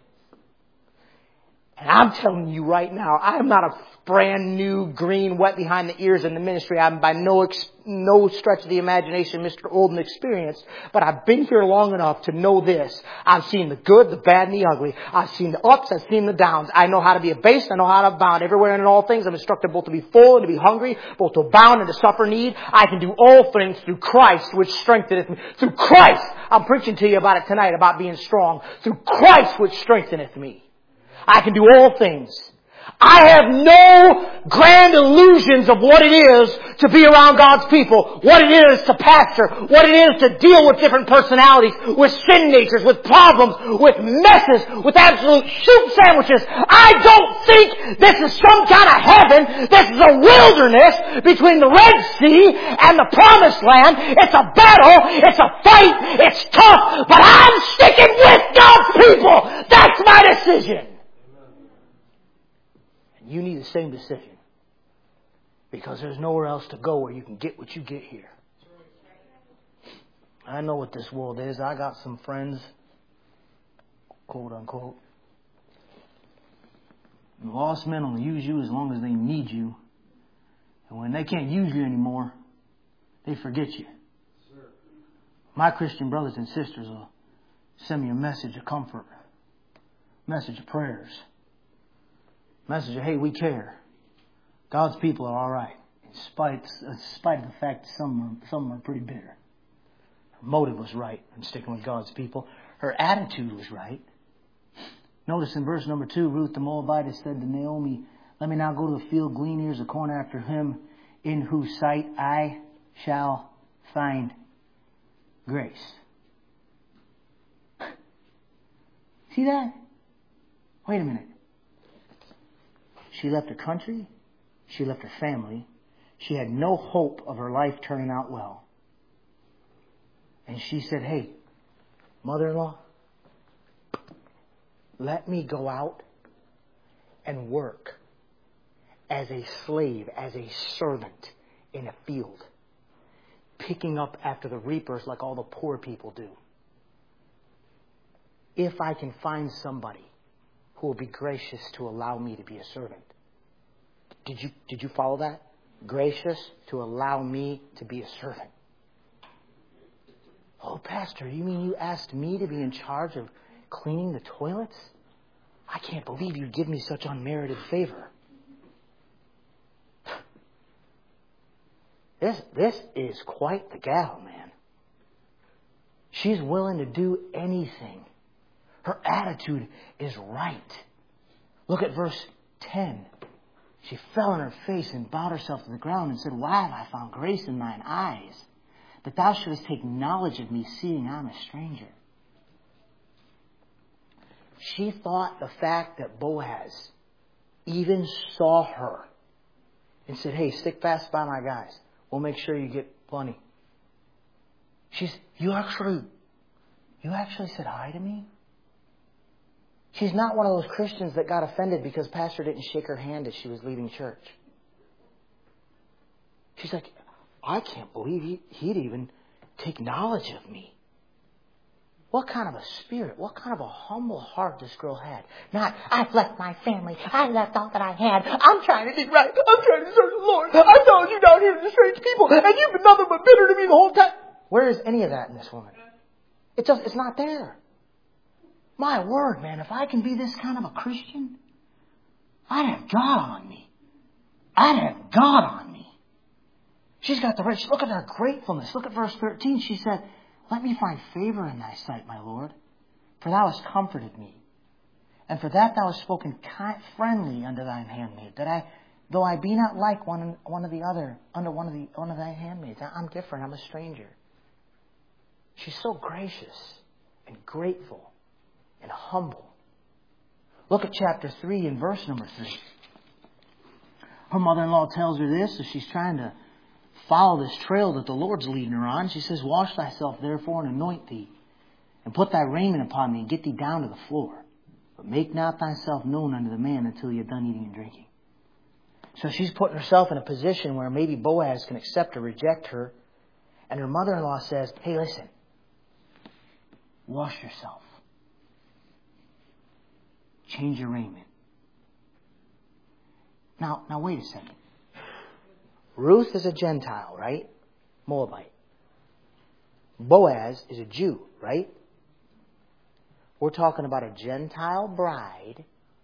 And I'm telling you right now, I am not a brand new, green, wet behind the ears in the ministry. I'm by no stretch of the imagination Mr. Old and experienced. But I've been here long enough to know this. I've seen the good, the bad, and the ugly. I've seen the ups, I've seen the downs. I know how to be abased, I know how to abound. Everywhere and in all things, I'm instructed both to be full and to be hungry, both to abound and to suffer need. I can do all things through Christ, which strengtheneth me. Through Christ! I'm preaching to you about it tonight, about being strong. Through Christ, which strengtheneth me. I can do all things. I have no grand illusions of what it is to be around God's people, what it is to pastor, what it is to deal with different personalities, with sin natures, with problems, with messes, with absolute soup sandwiches. I don't think this is some kind of heaven. This is a wilderness between the Red Sea and the Promised Land. It's a battle. It's a fight. It's tough. But I'm sticking with God's people. That's my decision. You need the same decision. Because there's nowhere else to go where you can get what you get here. I know what this world is. I got some friends, quote unquote. Lost men will use you as long as they need you. And when they can't use you anymore, they forget you. My Christian brothers and sisters will send me a message of comfort, message of prayers. Message of, hey, we care. God's people are all right. In spite of the fact that some are pretty bitter. Her motive was right in sticking with God's people. Her attitude was right. Notice in verse number 2, Ruth the Moabitess said to Naomi, let me now go to the field, glean ears of corn after him in whose sight I shall find grace. See that? Wait a minute. She left her country. She left her family. She had no hope of her life turning out well. And she said, hey, mother-in-law, let me go out and work as a slave, as a servant in a field, picking up after the reapers like all the poor people do. If I can find somebody who will be gracious to allow me to be a servant. Did you follow that? Gracious to allow me to be a servant. Oh, Pastor, you mean you asked me to be in charge of cleaning the toilets? I can't believe you'd give me such unmerited favor. This is quite the gal, man. She's willing to do anything. Her attitude is right. Look at verse 10. She fell on her face and bowed herself to the ground and said, why have I found grace in thine eyes, that thou shouldest take knowledge of me, seeing I am a stranger? She thought the fact that Boaz even saw her and said, hey, stick fast by my guys. We'll make sure you get plenty. You actually said hi to me? She's not one of those Christians that got offended because Pastor didn't shake her hand as she was leaving church. She's like, I can't believe he'd even take knowledge of me. What kind of a spirit, what kind of a humble heart this girl had. Not, I've left my family, I left all that I had, I'm trying to be right, I'm trying to serve the Lord, I followed you down here to the strange people, and you've been nothing but bitter to me the whole time. Where is any of that in this woman? It's not there. My word, man, if I can be this kind of a Christian, I'd have God on me. I'd have God on me. She's got the right. Look at her gratefulness. Look at verse 13. She said, let me find favor in thy sight, my Lord, for thou hast comforted me. And for that thou hast spoken friendly unto thine handmaid, that though I be not like one of the other, under one of thy handmaids, I'm different, I'm a stranger. She's so gracious and grateful and humble. Look at chapter 3 and verse number 3. Her mother-in-law tells her this, so she's trying to follow this trail that the Lord's leading her on. She says, wash thyself therefore and anoint thee, and put thy raiment upon thee, and get thee down to the floor. But make not thyself known unto the man until he have done eating and drinking. So she's putting herself in a position where maybe Boaz can accept or reject her. And her mother-in-law says, hey, listen, Wash yourself. Change your raiment. Now wait a second. Ruth is a Gentile, right? Moabite. Boaz is a Jew, right? We're talking about a Gentile bride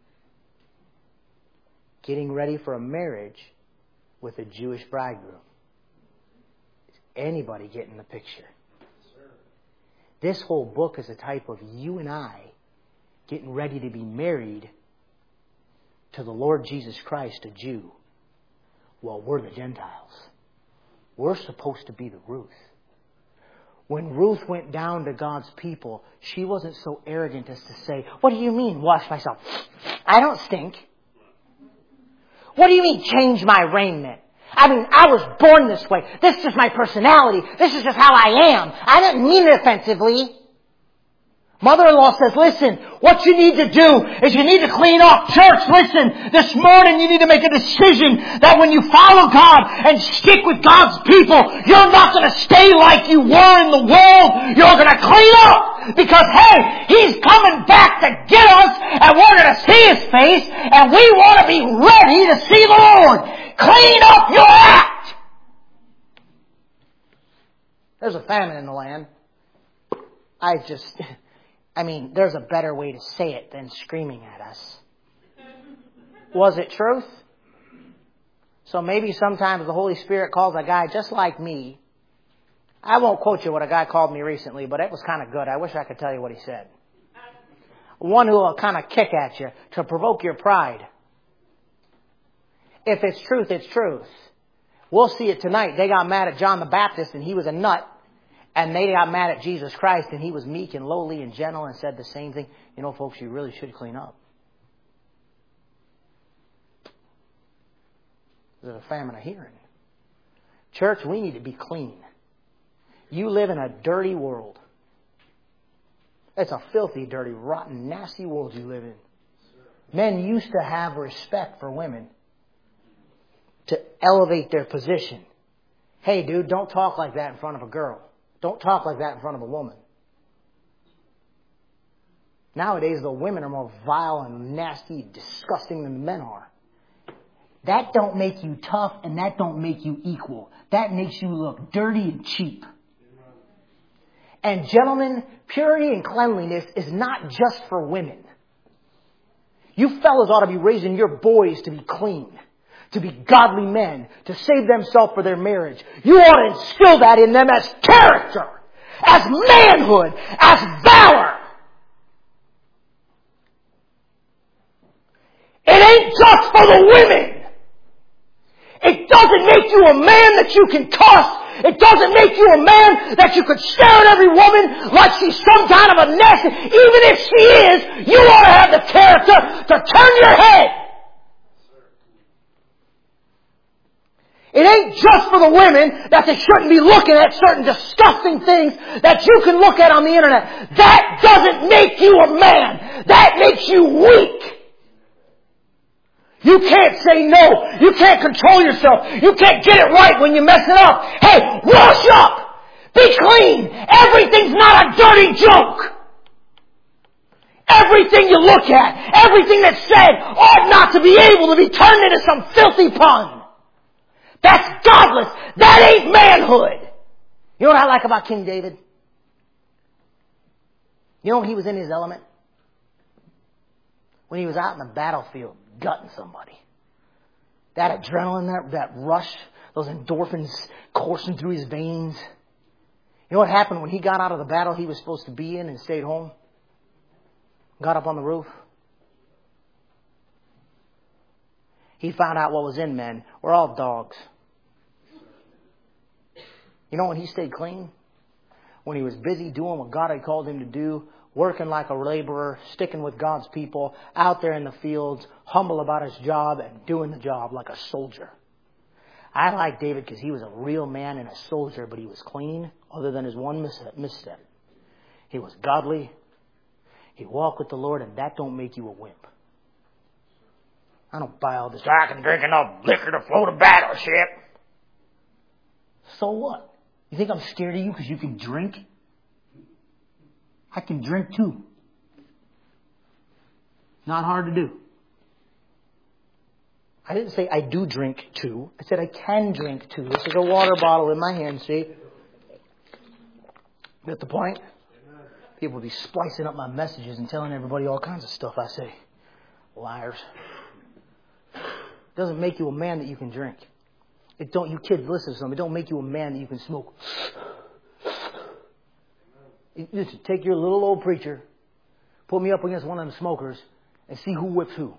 getting ready for a marriage with a Jewish bridegroom. Is anybody getting the picture? This whole book is a type of you and I getting ready to be married to the Lord Jesus Christ, a Jew. Well, we're the Gentiles. We're supposed to be the Ruth. When Ruth went down to God's people, she wasn't so arrogant as to say, "What do you mean, wash myself? I don't stink. What do you mean, change my raiment? I mean, I was born this way. This is just my personality. This is just how I am. I didn't mean it offensively." Mother-in-law says, "Listen, what you need to do is you need to clean up. Church, listen, this morning you need to make a decision that when you follow God and stick with God's people, you're not going to stay like you were in the world. You're going to clean up. Because, hey, He's coming back to get us, and we're going to see His face, and we want to be ready to see the Lord. Clean up your act." There's a famine in the land. There's a better way to say it than screaming at us. Was it truth? So maybe sometimes the Holy Spirit calls a guy just like me. I won't quote you what a guy called me recently, but it was kind of good. I wish I could tell you what he said. One who will kind of kick at you to provoke your pride. If it's truth, it's truth. We'll see it tonight. They got mad at John the Baptist and he was a nut. And they got mad at Jesus Christ and He was meek and lowly and gentle and said the same thing. You know, folks, you really should clean up. There's a famine of hearing. Church, we need to be clean. You live in a dirty world. It's a filthy, dirty, rotten, nasty world you live in. Men used to have respect for women to elevate their position. Hey, dude, don't talk like that in front of a girl. Don't talk like that in front of a woman. Nowadays, the women are more vile and nasty, disgusting than the men are. That don't make you tough and that don't make you equal. That makes you look dirty and cheap. And gentlemen, purity and cleanliness is not just for women. You fellas ought to be raising your boys to be clean, to be godly men, to save themselves for their marriage. You ought to instill that in them as character, as manhood, as valor. It ain't just for the women. It doesn't make you a man that you can cuss. It doesn't make you a man that you could stare at every woman like she's some kind of a nest. Even if she is, you ought to have the character to turn your head. It ain't just for the women that they shouldn't be looking at certain disgusting things that you can look at on the internet. That doesn't make you a man. That makes you weak. You can't say no. You can't control yourself. You can't get it right when you mess it up. Hey, wash up. Be clean. Everything's not a dirty joke. Everything you look at, everything that's said ought not to be able to be turned into some filthy pun. That's godless. That ain't manhood. You know what I like about King David? You know when he was in his element? When he was out in the battlefield gutting somebody. That adrenaline, that rush, those endorphins coursing through his veins. You know what happened when he got out of the battle he was supposed to be in and stayed home? Got up on the roof. He found out what was in men. We're all dogs. You know when he stayed clean? When he was busy doing what God had called him to do, working like a laborer, sticking with God's people, out there in the fields, humble about his job and doing the job like a soldier. I like David because he was a real man and a soldier, but he was clean other than his one misstep. He was godly. He walked with the Lord, and that don't make you a wimp. I don't buy all this, I can drink enough liquor to float a battleship. So what? You think I'm scared of you because you can drink? I can drink too. Not hard to do. I didn't say I do drink too. I said I can drink too. This is a water bottle in my hand, see? Get the point? People will be splicing up my messages and telling everybody all kinds of stuff I say. Liars. It doesn't make you a man that you can drink. You kids, listen to something. It don't make you a man that you can smoke. Listen, take your little old preacher, put me up against one of them smokers, and see who whips who.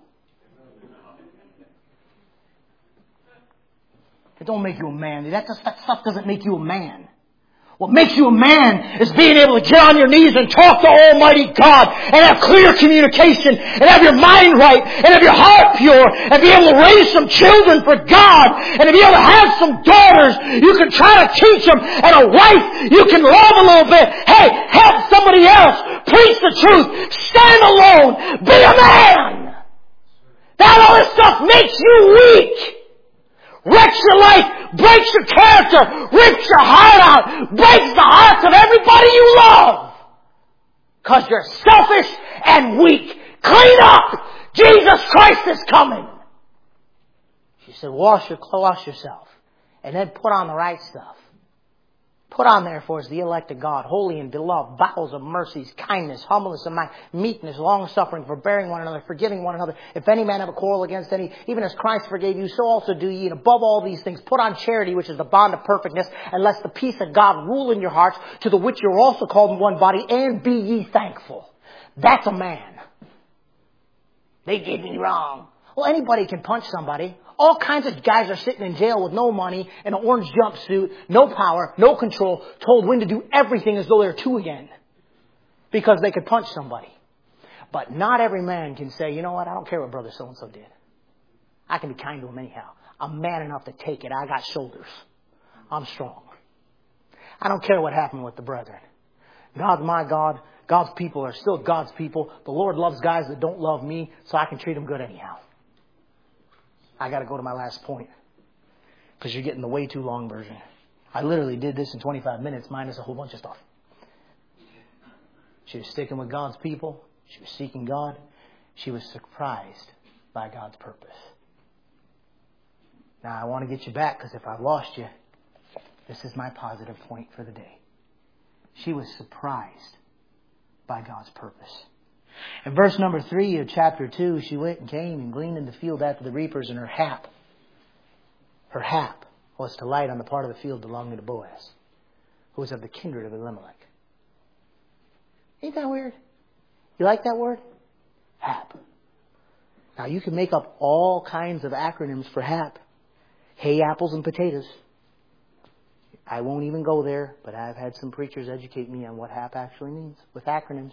It don't make you a man. That stuff doesn't make you a man. What makes you a man is being able to get on your knees and talk to Almighty God and have clear communication and have your mind right and have your heart pure and be able to raise some children for God and to be able to have some daughters you can try to teach them and a wife you can love a little bit. Hey, help somebody else. Preach the truth. Stand alone. Be a man. That all this stuff makes you weak. Wrecks your life, breaks your character, rips your heart out, breaks the hearts of everybody you love. Because you're selfish and weak. Clean up! Jesus Christ is coming. She said, wash yourself. And then put on the right stuff. Put on therefore as the elect of God, holy and beloved, bowels of mercies, kindness, humbleness of mind, meekness, long-suffering, forbearing one another, forgiving one another. If any man have a quarrel against any, even as Christ forgave you, so also do ye. And above all these things, put on charity, which is the bond of perfectness, and let the peace of God rule in your hearts, to the which you're also called in one body, and be ye thankful. That's a man. They did me wrong. Well, anybody can punch somebody. All kinds of guys are sitting in jail with no money, in an orange jumpsuit, no power, no control, told when to do everything as though they're two again. Because they could punch somebody. But not every man can say, you know what, I don't care what brother so-and-so did. I can be kind to him anyhow. I'm man enough to take it. I got shoulders. I'm strong. I don't care what happened with the brethren. God's my God. God's people are still God's people. The Lord loves guys that don't love me, so I can treat them good anyhow. I got to go to my last point because you're getting the way too long version. I literally did this in 25 minutes minus a whole bunch of stuff. She was sticking with God's people. She was seeking God. She was surprised by God's purpose. Now I want to get you back because if I've lost you, this is my positive point for the day. She was surprised by God's purpose. In verse number 3 of chapter 2, she went and came and gleaned in the field after the reapers, and her hap was to light on the part of the field belonging to Boaz, who was of the kindred of Elimelech. Ain't that weird? You like that word? Hap. Now you can make up all kinds of acronyms for hap. Hay, apples, and potatoes. I won't even go there, but I've had some preachers educate me on what hap actually means with acronyms.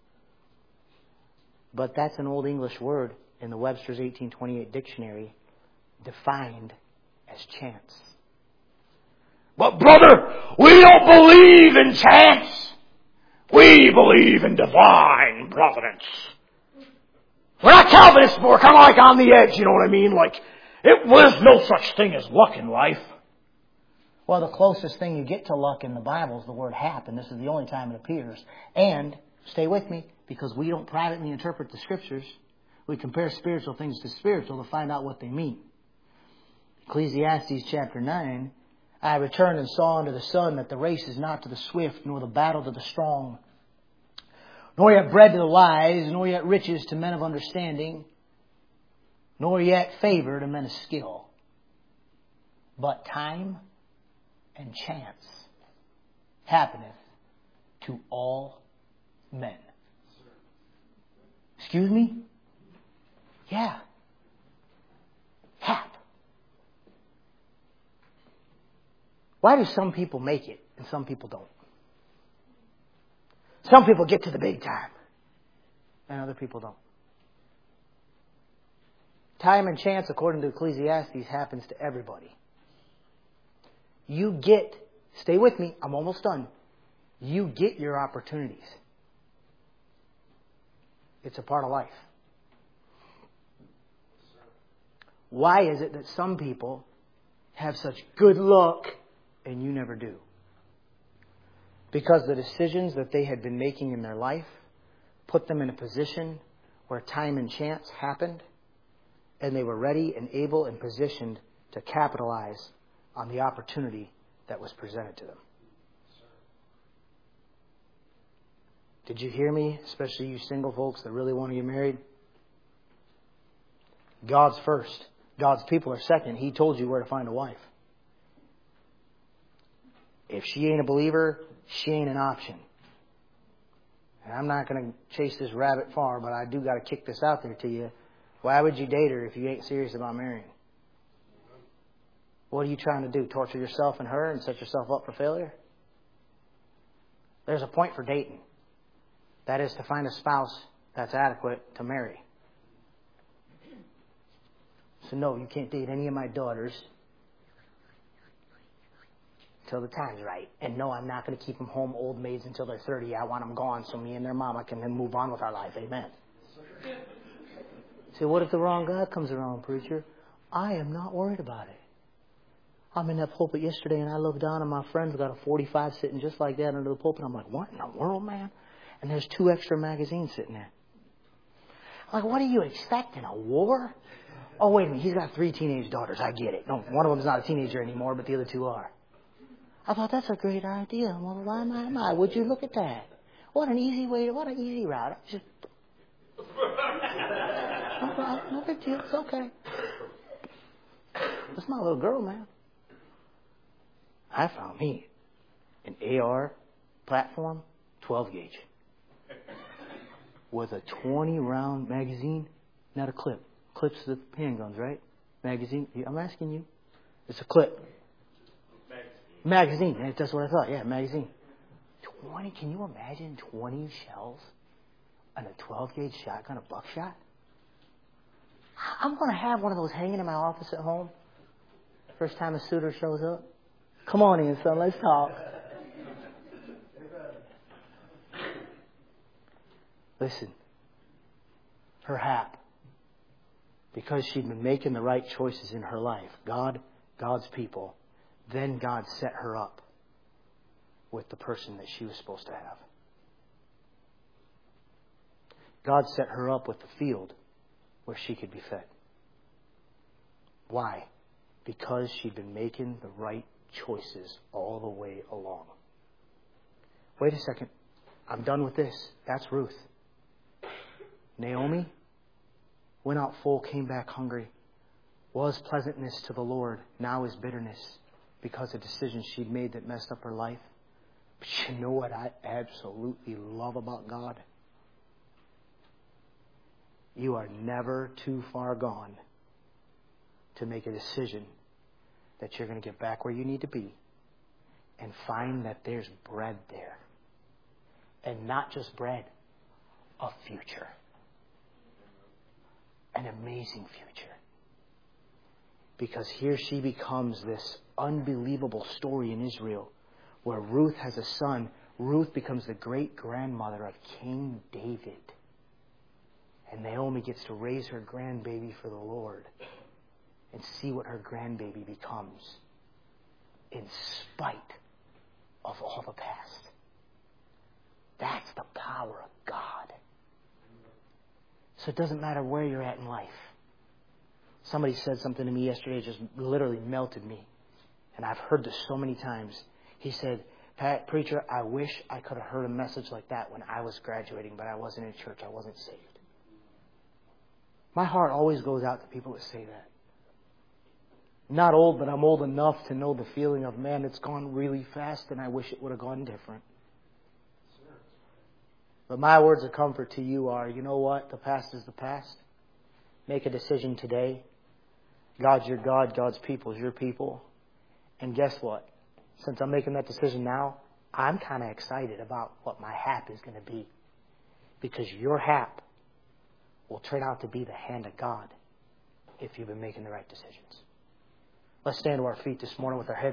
But that's an Old English word in the Webster's 1828 dictionary, defined as chance. But brother, we don't believe in chance. We believe in divine providence. We're not Calvinists, but we're kind of like on the edge, you know what I mean? Like, there's no such thing as luck in life. Well, the closest thing you get to luck in the Bible is the word hap, and this is the only time it appears. And, stay with me, because we don't privately interpret the Scriptures. We compare spiritual things to spiritual to find out what they mean. Ecclesiastes chapter 9, I returned and saw under the sun that the race is not to the swift, nor the battle to the strong, nor yet bread to the wise, nor yet riches to men of understanding, nor yet favor to men of skill, but time and chance happeneth to all men. Excuse me? Yeah. Hap. Why do some people make it and some people don't? Some people get to the big time and other people don't. Time and chance, according to Ecclesiastes, happens to everybody. You get, stay with me, I'm almost done. You get your opportunities. It's a part of life. Why is it that some people have such good luck and you never do? Because the decisions that they had been making in their life put them in a position where time and chance happened, and they were ready and able and positioned to capitalize on the opportunity that was presented to them. Did you hear me? Especially you single folks that really want to get married. God's first. God's people are second. He told you where to find a wife. If she ain't a believer, she ain't an option. And I'm not going to chase this rabbit far, but I do got to kick this out there to you. Why would you date her if you ain't serious about marrying? What are you trying to do? Torture yourself and her and set yourself up for failure? There's a point for dating. That is to find a spouse that's adequate to marry. So no, you can't date any of my daughters till the time's right. And no, I'm not going to keep them home old maids until they're 30. I want them gone so me and their mama can then move on with our life. Amen. See, what if the wrong guy comes around, preacher? I am not worried about it. I'm in that pulpit yesterday and I look down and my friend's got a 45 sitting just like that under the pulpit. I'm like, what in the world, man? And there's 2 extra magazines sitting there. I'm like, what are you expecting? A war? Oh, wait a minute. He's got 3 teenage daughters. I get it. No, one of them's not a teenager anymore, but the other 2 are. I thought that's a great idea. Well, why my? Would you look at that? What an easy route. Just... no big deal. It's okay. That's my little girl, man. I found me an AR platform, 12 gauge. With a 20-round magazine, not a clip. Clips the handguns, right? Magazine. I'm asking you. It's a clip. Magazine. That's what I thought. Yeah, magazine. 20. Can you imagine 20 shells on a 12-gauge shotgun, a buckshot? I'm going to have one of those hanging in my office at home. First time a suitor shows up. Come on in, son. Let's talk. Listen. Her hap. Because she'd been making the right choices in her life. God's people. Then God set her up with the person that she was supposed to have. God set her up with the field where she could be fed. Why? Because she'd been making the right choices all the way along. Wait a second. I'm done with this. That's Ruth. Naomi went out full, came back hungry. Was pleasantness to the Lord, now is bitterness because of decisions she'd made that messed up her life. But you know what I absolutely love about God? You are never too far gone to make a decision that you're going to get back where you need to be and find that there's bread there. And not just bread, a future. An amazing future. Because here she becomes this unbelievable story in Israel where Ruth has a son. Ruth becomes the great-grandmother of King David. And Naomi gets to raise her grandbaby for the Lord and see what her grandbaby becomes in spite of all the past. That's the power of God. So it doesn't matter where you're at in life. Somebody said something to me yesterday that just literally melted me. And I've heard this so many times. He said, Pat, preacher, I wish I could have heard a message like that when I was graduating, but I wasn't in church. I wasn't saved. My heart always goes out to people that say that. Not old, but I'm old enough to know the feeling of, man, it's gone really fast and I wish it would have gone different. But my words of comfort to you are, you know what? The past is the past. Make a decision today. God's your God. God's people is your people. And guess what? Since I'm making that decision now, I'm kind of excited about what my hap is going to be. Because your hap will turn out to be the hand of God if you've been making the right decisions. Let's stand to our feet this morning with our heads